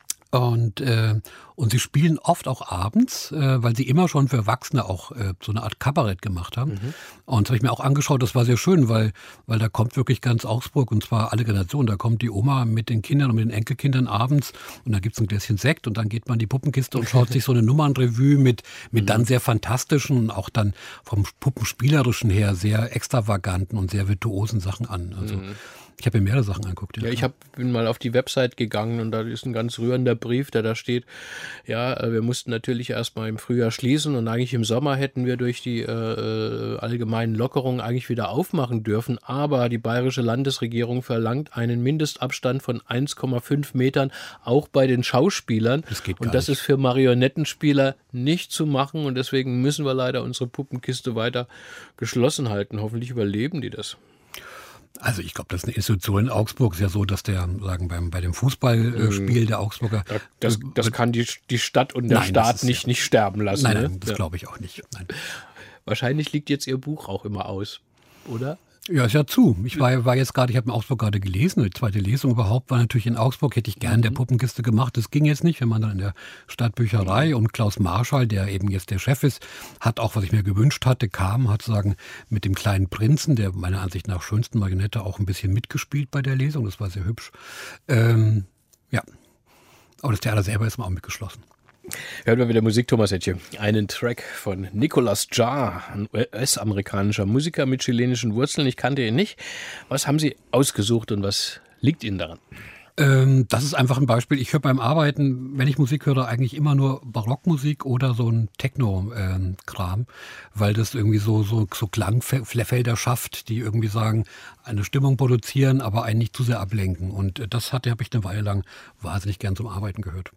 Und, äh, und sie spielen oft auch abends, äh, weil sie immer schon für Erwachsene auch äh, so eine Art Kabarett gemacht haben. Mhm. Und das habe ich mir auch angeschaut, das war sehr schön, weil, weil da kommt wirklich ganz Augsburg und zwar alle Generationen. Da kommt die Oma mit den Kindern und mit den Enkelkindern abends und dann gibt's ein Gläschen Sekt und dann geht man in die Puppenkiste und schaut sich so eine Nummernrevue mit, mit mhm. dann sehr fantastischen und auch dann vom Puppenspielerischen her sehr extravaganten und sehr virtuosen Sachen an. Also mhm. Ich habe mir mehrere Sachen angeguckt. Ja, ja ich hab, bin mal auf die Website gegangen und da ist ein ganz rührender Brief, der da steht, ja, wir mussten natürlich erstmal im Frühjahr schließen und eigentlich im Sommer hätten wir durch die äh, allgemeinen Lockerungen eigentlich wieder aufmachen dürfen, aber die bayerische Landesregierung verlangt einen Mindestabstand von eins Komma fünf Metern auch bei den Schauspielern. Das geht gar und das nicht. ist für Marionettenspieler nicht zu machen und deswegen müssen wir leider unsere Puppenkiste weiter geschlossen halten. Hoffentlich überleben die das. Also ich glaube, das ist eine Institution in Augsburg. Ist ja so, dass der, sagen beim bei dem Fußballspiel der Augsburger... Das, das kann die, die Stadt und der nein, Staat nicht, nicht sterben lassen. Nein, nein ne? das ja. glaube ich auch nicht. Nein. Wahrscheinlich liegt jetzt Ihr Buch auch immer aus, oder? Ja, ist ja zu. Ich war, war jetzt gerade, ich habe in Augsburg gerade gelesen, die zweite Lesung überhaupt war natürlich in Augsburg, hätte ich gern der Puppenkiste gemacht. Das ging jetzt nicht, wenn man dann in der Stadtbücherei und Klaus Marschall, der eben jetzt der Chef ist, hat auch, was ich mir gewünscht hatte, kam, hat sagen, mit dem kleinen Prinzen, der meiner Ansicht nach schönsten Marionette, auch ein bisschen mitgespielt bei der Lesung. Das war sehr hübsch. Ähm, ja, aber das Theater selber ist mal auch mitgeschlossen. Hören wir wieder Musik, Thomas Hettche. Einen Track von Nicolas Jaar, ein U S-amerikanischer Musiker mit chilenischen Wurzeln. Ich kannte ihn nicht. Was haben Sie ausgesucht und was liegt Ihnen daran? Ähm, das ist einfach ein Beispiel. Ich höre beim Arbeiten, wenn ich Musik höre, eigentlich immer nur Barockmusik oder so ein Techno-Kram, weil das irgendwie so, so, so Klangfelder schafft, die irgendwie sagen, eine Stimmung produzieren, aber einen nicht zu sehr ablenken. Und das hatte, habe ich eine Weile lang wahnsinnig gern zum Arbeiten gehört.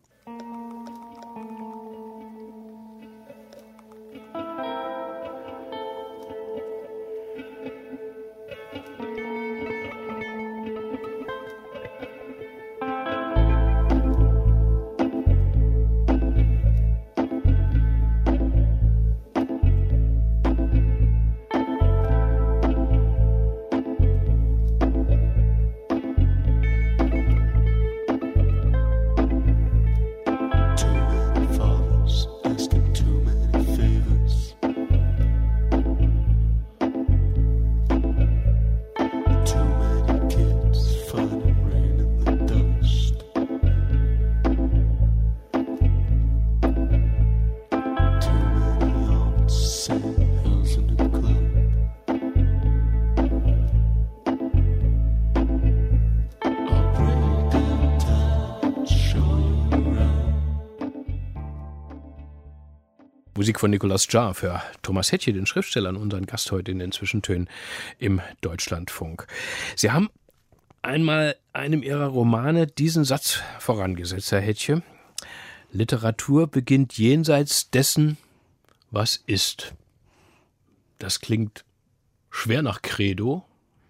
Musik von Nicolas Jaar für Thomas Hettche, den Schriftsteller, und unseren Gast heute in den Zwischentönen im Deutschlandfunk. Sie haben einmal einem Ihrer Romane diesen Satz vorangesetzt, Herr Hettche. Literatur beginnt jenseits dessen, was ist. Das klingt schwer nach Credo.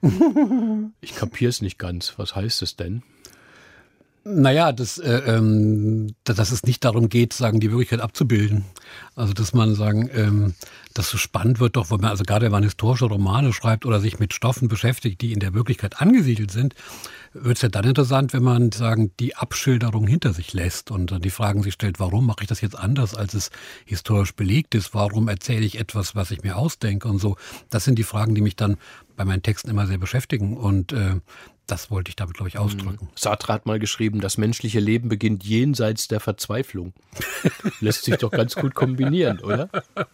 Ich kapiere es nicht ganz. Was heißt es denn? Naja, dass, äh, ähm, dass es nicht darum geht, sagen, die Wirklichkeit abzubilden. Also, dass man sagen, ähm, dass so spannend wird doch, wenn man, also gerade wenn man historische Romane schreibt oder sich mit Stoffen beschäftigt, die in der Wirklichkeit angesiedelt sind, wird es ja dann interessant, wenn man sagen, die Abschilderung hinter sich lässt und dann die Fragen sich stellt, warum mache ich das jetzt anders, als es historisch belegt ist? Warum erzähle ich etwas, was ich mir ausdenke und so? Das sind die Fragen, die mich dann bei meinen Texten immer sehr beschäftigen und äh, das wollte ich damit, glaube ich, ausdrücken. Sartre hat mal geschrieben, das menschliche Leben beginnt jenseits der Verzweiflung. Lässt sich doch ganz gut kombinieren, oder?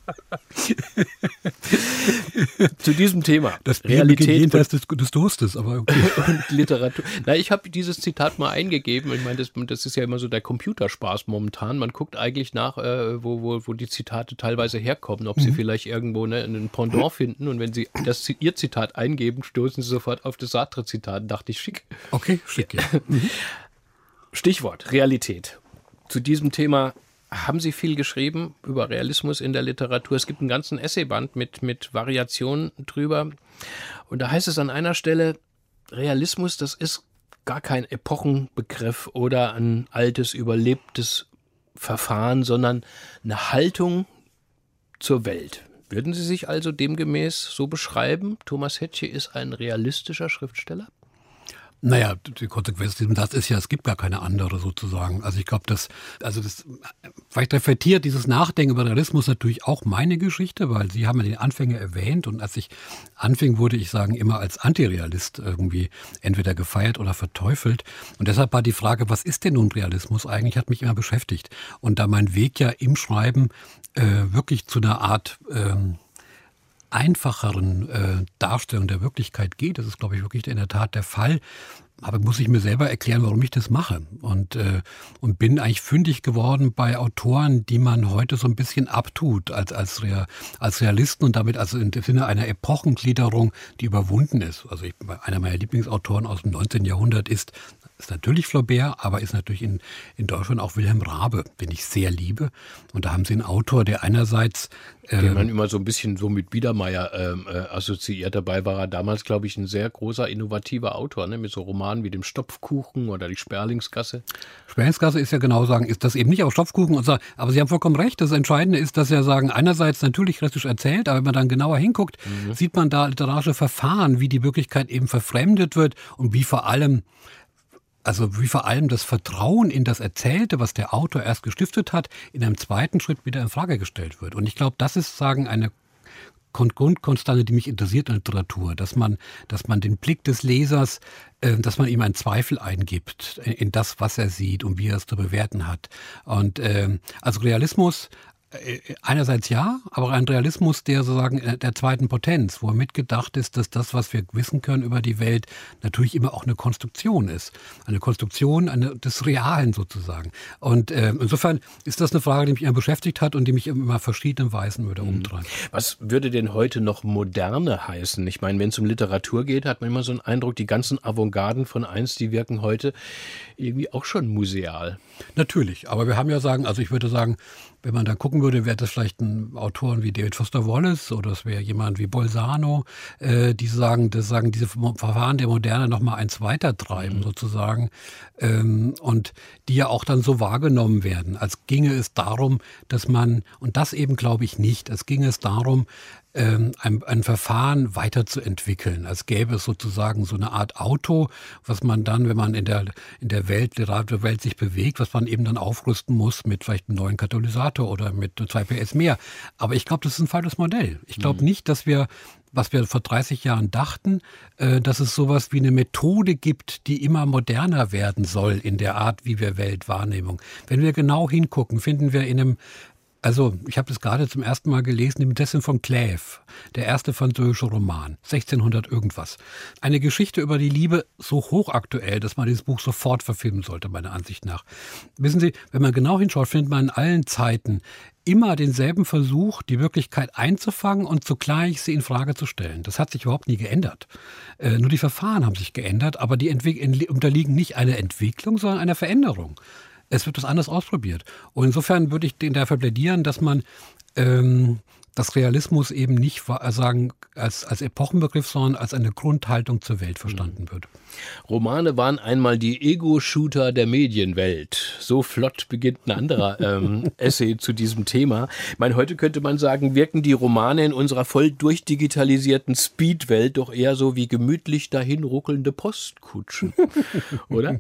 Zu diesem Thema. Das Bier beginnt jenseits des, des Durstes, aber okay. Und Literatur. Na, ich habe dieses Zitat mal eingegeben. Ich meine, das, das ist ja immer so der Computerspaß momentan. Man guckt eigentlich nach, äh, wo, wo, wo die Zitate teilweise herkommen, ob mhm. sie vielleicht irgendwo ne, einen Pendant finden. Und wenn sie das, ihr Zitat eingeben, stoßen sie sofort auf das Sartre-Zitat. Dachte ich, schick. Okay, schick, ja. Stichwort Realität. Zu diesem Thema haben Sie viel geschrieben über Realismus in der Literatur. Es gibt einen ganzen Essayband mit, mit Variationen drüber. Und da heißt es an einer Stelle, Realismus, das ist gar kein Epochenbegriff oder ein altes, überlebtes Verfahren, sondern eine Haltung zur Welt. Würden Sie sich also demgemäß so beschreiben, Thomas Hettche ist ein realistischer Schriftsteller? Naja, die Konsequenz diesem Satz ist ja, es gibt gar keine andere sozusagen. Also ich glaube, das, also das, vielleicht reflektiert dieses Nachdenken über Realismus natürlich auch meine Geschichte, weil Sie haben ja den Anfänger erwähnt und als ich anfing, wurde ich sagen, immer als Antirealist irgendwie entweder gefeiert oder verteufelt. Und deshalb war die Frage, was ist denn nun Realismus eigentlich, hat mich immer beschäftigt. Und da mein Weg ja im Schreiben äh, wirklich zu einer Art ähm, einfacheren äh, Darstellung der Wirklichkeit geht. Das ist, glaube ich, wirklich in der Tat der Fall. Aber muss ich mir selber erklären, warum ich das mache. Und, äh, und bin eigentlich fündig geworden bei Autoren, die man heute so ein bisschen abtut als, als, Real, als Realisten und damit also im Sinne einer Epochengliederung, die überwunden ist. Also ich, einer meiner Lieblingsautoren aus dem neunzehnten Jahrhundert ist ist natürlich Flaubert, aber ist natürlich in, in Deutschland auch Wilhelm Raabe, den ich sehr liebe. Und da haben Sie einen Autor, der einerseits... Den ähm, man immer so ein bisschen so mit Biedermeier ähm, äh, assoziiert. Dabei war er damals, glaube ich, ein sehr großer, innovativer Autor, ne? Mit so Romanen wie dem Stopfkuchen oder die Sperlingsgasse. Sperlingsgasse ist ja genau sagen, ist das eben nicht auf Stopfkuchen. Und so, aber Sie haben vollkommen recht. Das Entscheidende ist, dass er sagen, einerseits natürlich realistisch erzählt, aber wenn man dann genauer hinguckt, mhm. sieht man da literarische Verfahren, wie die Wirklichkeit eben verfremdet wird und wie vor allem Also wie vor allem das Vertrauen in das Erzählte, was der Autor erst gestiftet hat, in einem zweiten Schritt wieder in Frage gestellt wird. Und ich glaube, das ist sagen eine Grundkonstante, die mich interessiert in Literatur, dass man, dass man den Blick des Lesers, äh, dass man ihm einen Zweifel eingibt in, in das, was er sieht und wie er es zu bewerten hat. Und äh, also Realismus einerseits ja, aber ein Realismus, der sozusagen der zweiten Potenz, wo mitgedacht ist, dass das, was wir wissen können über die Welt, natürlich immer auch eine Konstruktion ist. Eine Konstruktion eine, des Realen sozusagen. Und äh, insofern ist das eine Frage, die mich immer beschäftigt hat und die mich immer verschiedenen Weisen würde umtreiben. Was würde denn heute noch Moderne heißen? Ich meine, wenn es um Literatur geht, hat man immer so einen Eindruck, die ganzen Avantgarden von einst, die wirken heute irgendwie auch schon museal. Natürlich, aber wir haben ja sagen, also ich würde sagen, wenn man da gucken würde, wäre das vielleicht ein Autoren wie David Foster Wallace oder es wäre jemand wie Bolzano, äh, die sagen, das sagen diese Verfahren der Moderne noch mal eins weiter treiben mhm. sozusagen ähm, und die ja auch dann so wahrgenommen werden, als ginge es darum, dass man, und das eben glaube ich nicht, als ginge es darum, Ein, ein Verfahren weiterzuentwickeln, als gäbe es sozusagen so eine Art Auto, was man dann, wenn man in der, in der Welt, der Welt sich bewegt, was man eben dann aufrüsten muss mit vielleicht einem neuen Katalysator oder mit zwei P S mehr. Aber ich glaube, das ist ein falsches Modell. Ich glaube mhm. nicht, dass wir, was wir vor dreißig Jahren dachten, äh, dass es sowas wie eine Methode gibt, die immer moderner werden soll in der Art, wie wir Welt wahrnehmen. Wenn wir genau hingucken, finden wir in einem Also ich habe das gerade zum ersten Mal gelesen, im Dessin von Clèves, der erste französische Roman, sechzehnhundert irgendwas. Eine Geschichte über die Liebe so hochaktuell, dass man dieses Buch sofort verfilmen sollte, meiner Ansicht nach. Wissen Sie, wenn man genau hinschaut, findet man in allen Zeiten immer denselben Versuch, die Wirklichkeit einzufangen und zugleich sie in Frage zu stellen. Das hat sich überhaupt nie geändert. Äh, nur die Verfahren haben sich geändert, aber die Entwick- unterliegen nicht einer Entwicklung, sondern einer Veränderung. Es wird was anderes ausprobiert. Und insofern würde ich dafür plädieren, dass man ähm, das Realismus eben nicht sagen als, als Epochenbegriff, sondern als eine Grundhaltung zur Welt verstanden wird. Romane waren einmal die Ego-Shooter der Medienwelt. So flott beginnt ein anderer ähm, Essay zu diesem Thema. Ich meine, heute könnte man sagen, wirken die Romane in unserer voll durchdigitalisierten Speedwelt doch eher so wie gemütlich dahin ruckelnde Postkutschen. Oder?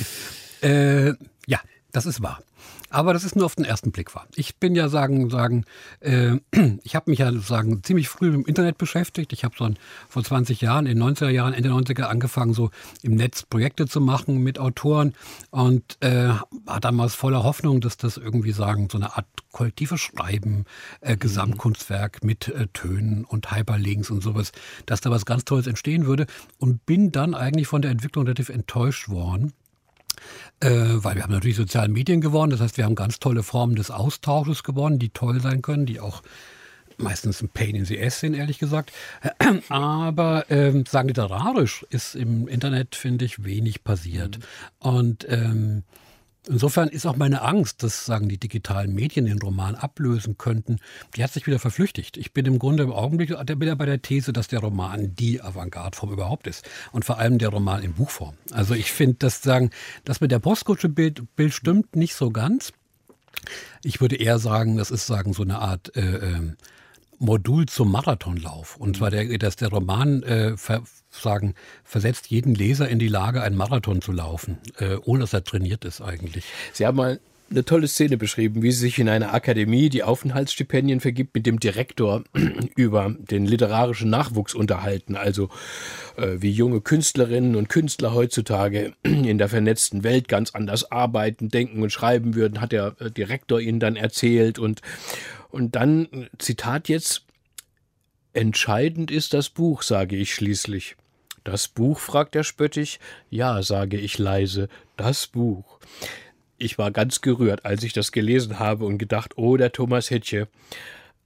äh, ja. Das ist wahr. Aber das ist nur auf den ersten Blick wahr. Ich bin ja sagen, sagen, äh, ich habe mich ja sagen ziemlich früh mit dem Internet beschäftigt. Ich habe so ein, vor zwanzig Jahren, in den neunziger Jahren, Ende neunziger angefangen, so im Netz Projekte zu machen mit Autoren und äh, war damals voller Hoffnung, dass das irgendwie sagen, so eine Art kollektives Schreiben, äh, Gesamtkunstwerk mit äh, Tönen und Hyperlinks und sowas, dass da was ganz Tolles entstehen würde und bin dann eigentlich von der Entwicklung relativ enttäuscht worden. Äh, weil wir haben natürlich soziale Medien gewonnen, das heißt, wir haben ganz tolle Formen des Austausches gewonnen, die toll sein können, die auch meistens ein Pain in the Ass sind, ehrlich gesagt. Aber ähm, sagen literarisch ist im Internet, finde ich, wenig passiert. Mhm. Und ähm, insofern ist auch meine Angst, dass sagen die digitalen Medien den Roman ablösen könnten, die hat sich wieder verflüchtigt. Ich bin im Grunde im Augenblick wieder bei der These, dass der Roman die Avantgarde-Form überhaupt ist. Und vor allem der Roman in Buchform. Also ich finde, dass sagen, das mit der Postkutsche-Bild Bild stimmt nicht so ganz. Ich würde eher sagen, das ist sagen so eine Art äh, äh, Modul zum Marathonlauf. Und zwar, der, dass der Roman äh, ver, sagen, versetzt jeden Leser in die Lage, einen Marathon zu laufen, äh, ohne dass er trainiert ist eigentlich. Sie haben mal eine tolle Szene beschrieben, wie sie sich in einer Akademie, die Aufenthaltsstipendien vergibt, mit dem Direktor über den literarischen Nachwuchs unterhalten. Also äh, wie junge Künstlerinnen und Künstler heutzutage in der vernetzten Welt ganz anders arbeiten, denken und schreiben würden, hat der äh, Direktor ihnen dann erzählt. Und, und dann, Zitat jetzt, entscheidend ist das Buch, sage ich schließlich. Das Buch, fragt er spöttisch. Ja, sage ich leise, das Buch. Ich war ganz gerührt, als ich das gelesen habe und gedacht, oh, der Thomas Hittche.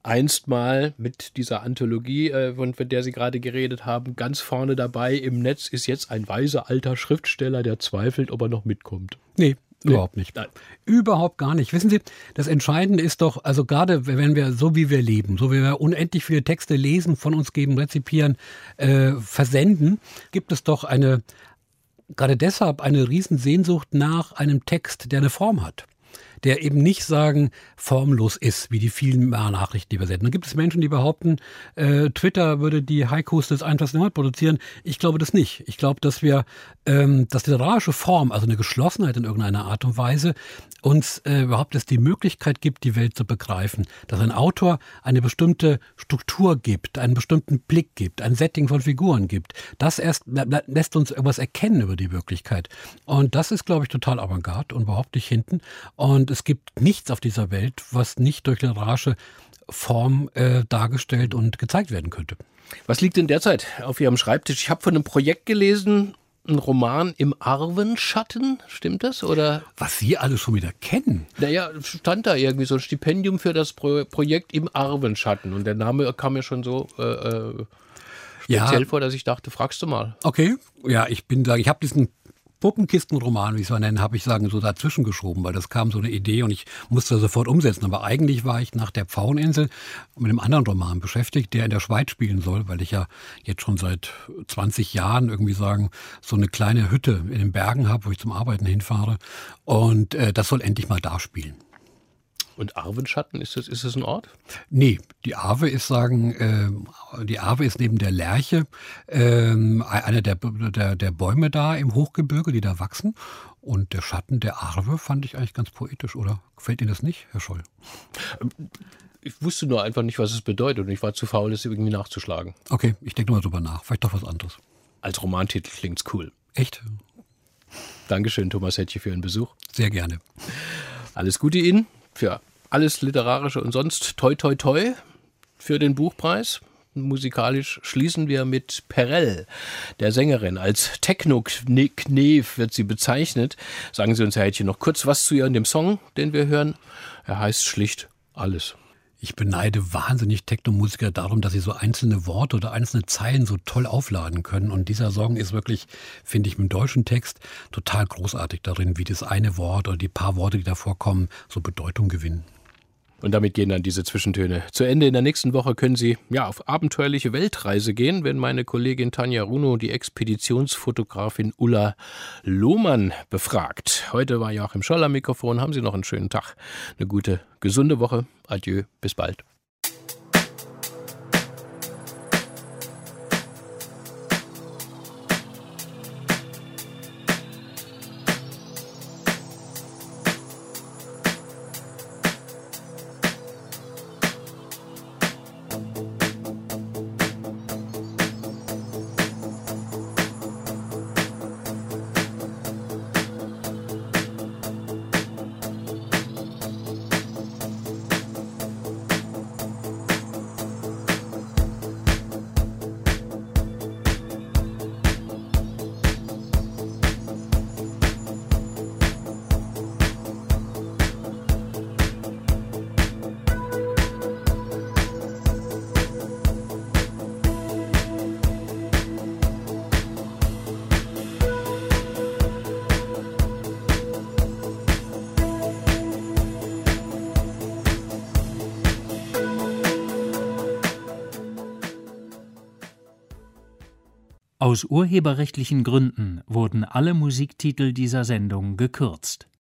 einst mal mit dieser Anthologie, äh, von, von der Sie gerade geredet haben, ganz vorne dabei. Im Netz ist jetzt ein weiser alter Schriftsteller, der zweifelt, ob er noch mitkommt. Nee. Nee. Überhaupt nicht. Nein. Überhaupt gar nicht. Wissen Sie, das Entscheidende ist doch, also gerade wenn wir so wie wir leben, so wie wir unendlich viele Texte lesen, von uns geben, rezipieren, äh, versenden, gibt es doch eine, gerade deshalb eine Riesensehnsucht nach einem Text, der eine Form hat. Der eben nicht sagen, formlos ist, wie die vielen Nachrichten, die wir senden. Dann gibt es Menschen, die behaupten, äh, Twitter würde die Haikus des einundzwanzigsten Jahrhunderts produzieren. Ich glaube das nicht. Ich glaube, dass wir, ähm, dass die literarische Form, also eine Geschlossenheit in irgendeiner Art und Weise, uns äh, überhaupt erst die Möglichkeit gibt, die Welt zu begreifen. Dass ein Autor eine bestimmte Struktur gibt, einen bestimmten Blick gibt, ein Setting von Figuren gibt. Das erst lässt uns irgendwas erkennen über die Wirklichkeit. Und das ist, glaube ich, total avantgarde und überhaupt nicht hinten. Und es gibt nichts auf dieser Welt, was nicht durch literarische Form äh, dargestellt und gezeigt werden könnte. Was liegt denn derzeit auf Ihrem Schreibtisch? Ich habe von einem Projekt gelesen, ein Roman im Arvenschatten, stimmt das? Oder? Was Sie alle schon wieder kennen. Naja, stand da irgendwie so ein Stipendium für das Pro- Projekt im Arvenschatten. Und der Name kam mir schon so äh, äh, speziell Ja. vor, dass ich dachte, fragst du mal. Okay, ja, ich bin da, ich habe diesen Puppenkistenroman, wie ich es mal nennen, habe ich sagen, so dazwischen geschoben, weil das kam so eine Idee und ich musste sofort umsetzen. Aber eigentlich war ich nach der Pfaueninsel mit einem anderen Roman beschäftigt, der in der Schweiz spielen soll, weil ich ja jetzt schon seit zwanzig Jahren irgendwie sagen, so eine kleine Hütte in den Bergen habe, wo ich zum Arbeiten hinfahre. Und äh, das soll endlich mal da spielen. Und Arvenschatten, ist das, ist das ein Ort? Nee, die Arve ist sagen, äh, die Arve ist neben der Lerche ähm, einer der, der, der Bäume da im Hochgebirge, die da wachsen. Und der Schatten der Arve fand ich eigentlich ganz poetisch, oder? Gefällt Ihnen das nicht, Herr Scholl? Ich wusste nur einfach nicht, was es bedeutet und ich war zu faul, das irgendwie nachzuschlagen. Okay, ich denke mal drüber nach. Vielleicht doch was anderes. Als Romantitel klingt's cool. Echt? Dankeschön, Thomas Hettche, für Ihren Besuch. Sehr gerne. Alles Gute Ihnen für alles Literarische und sonst. Toi, toi, toi für den Buchpreis. Musikalisch schließen wir mit Perel, der Sängerin. Als Techno-Knef wird sie bezeichnet. Sagen Sie uns, Herr Hettche, noch kurz was zu ihr und dem Song, den wir hören. Er heißt schlicht Alles. Ich beneide wahnsinnig Techno-Musiker darum, dass sie so einzelne Worte oder einzelne Zeilen so toll aufladen können. Und dieser Song ist wirklich, finde ich, mit dem deutschen Text total großartig darin, wie das eine Wort oder die paar Worte, die da vorkommen, so Bedeutung gewinnen. Und damit gehen dann diese Zwischentöne zu Ende. In der nächsten Woche können Sie ja auf abenteuerliche Weltreise gehen, wenn meine Kollegin Tanja Runo die Expeditionsfotografin Ulla Lohmann befragt. Heute war Joachim Scholl am Mikrofon. Haben Sie noch einen schönen Tag, eine gute, gesunde Woche. Adieu, bis bald. Aus urheberrechtlichen Gründen wurden alle Musiktitel dieser Sendung gekürzt.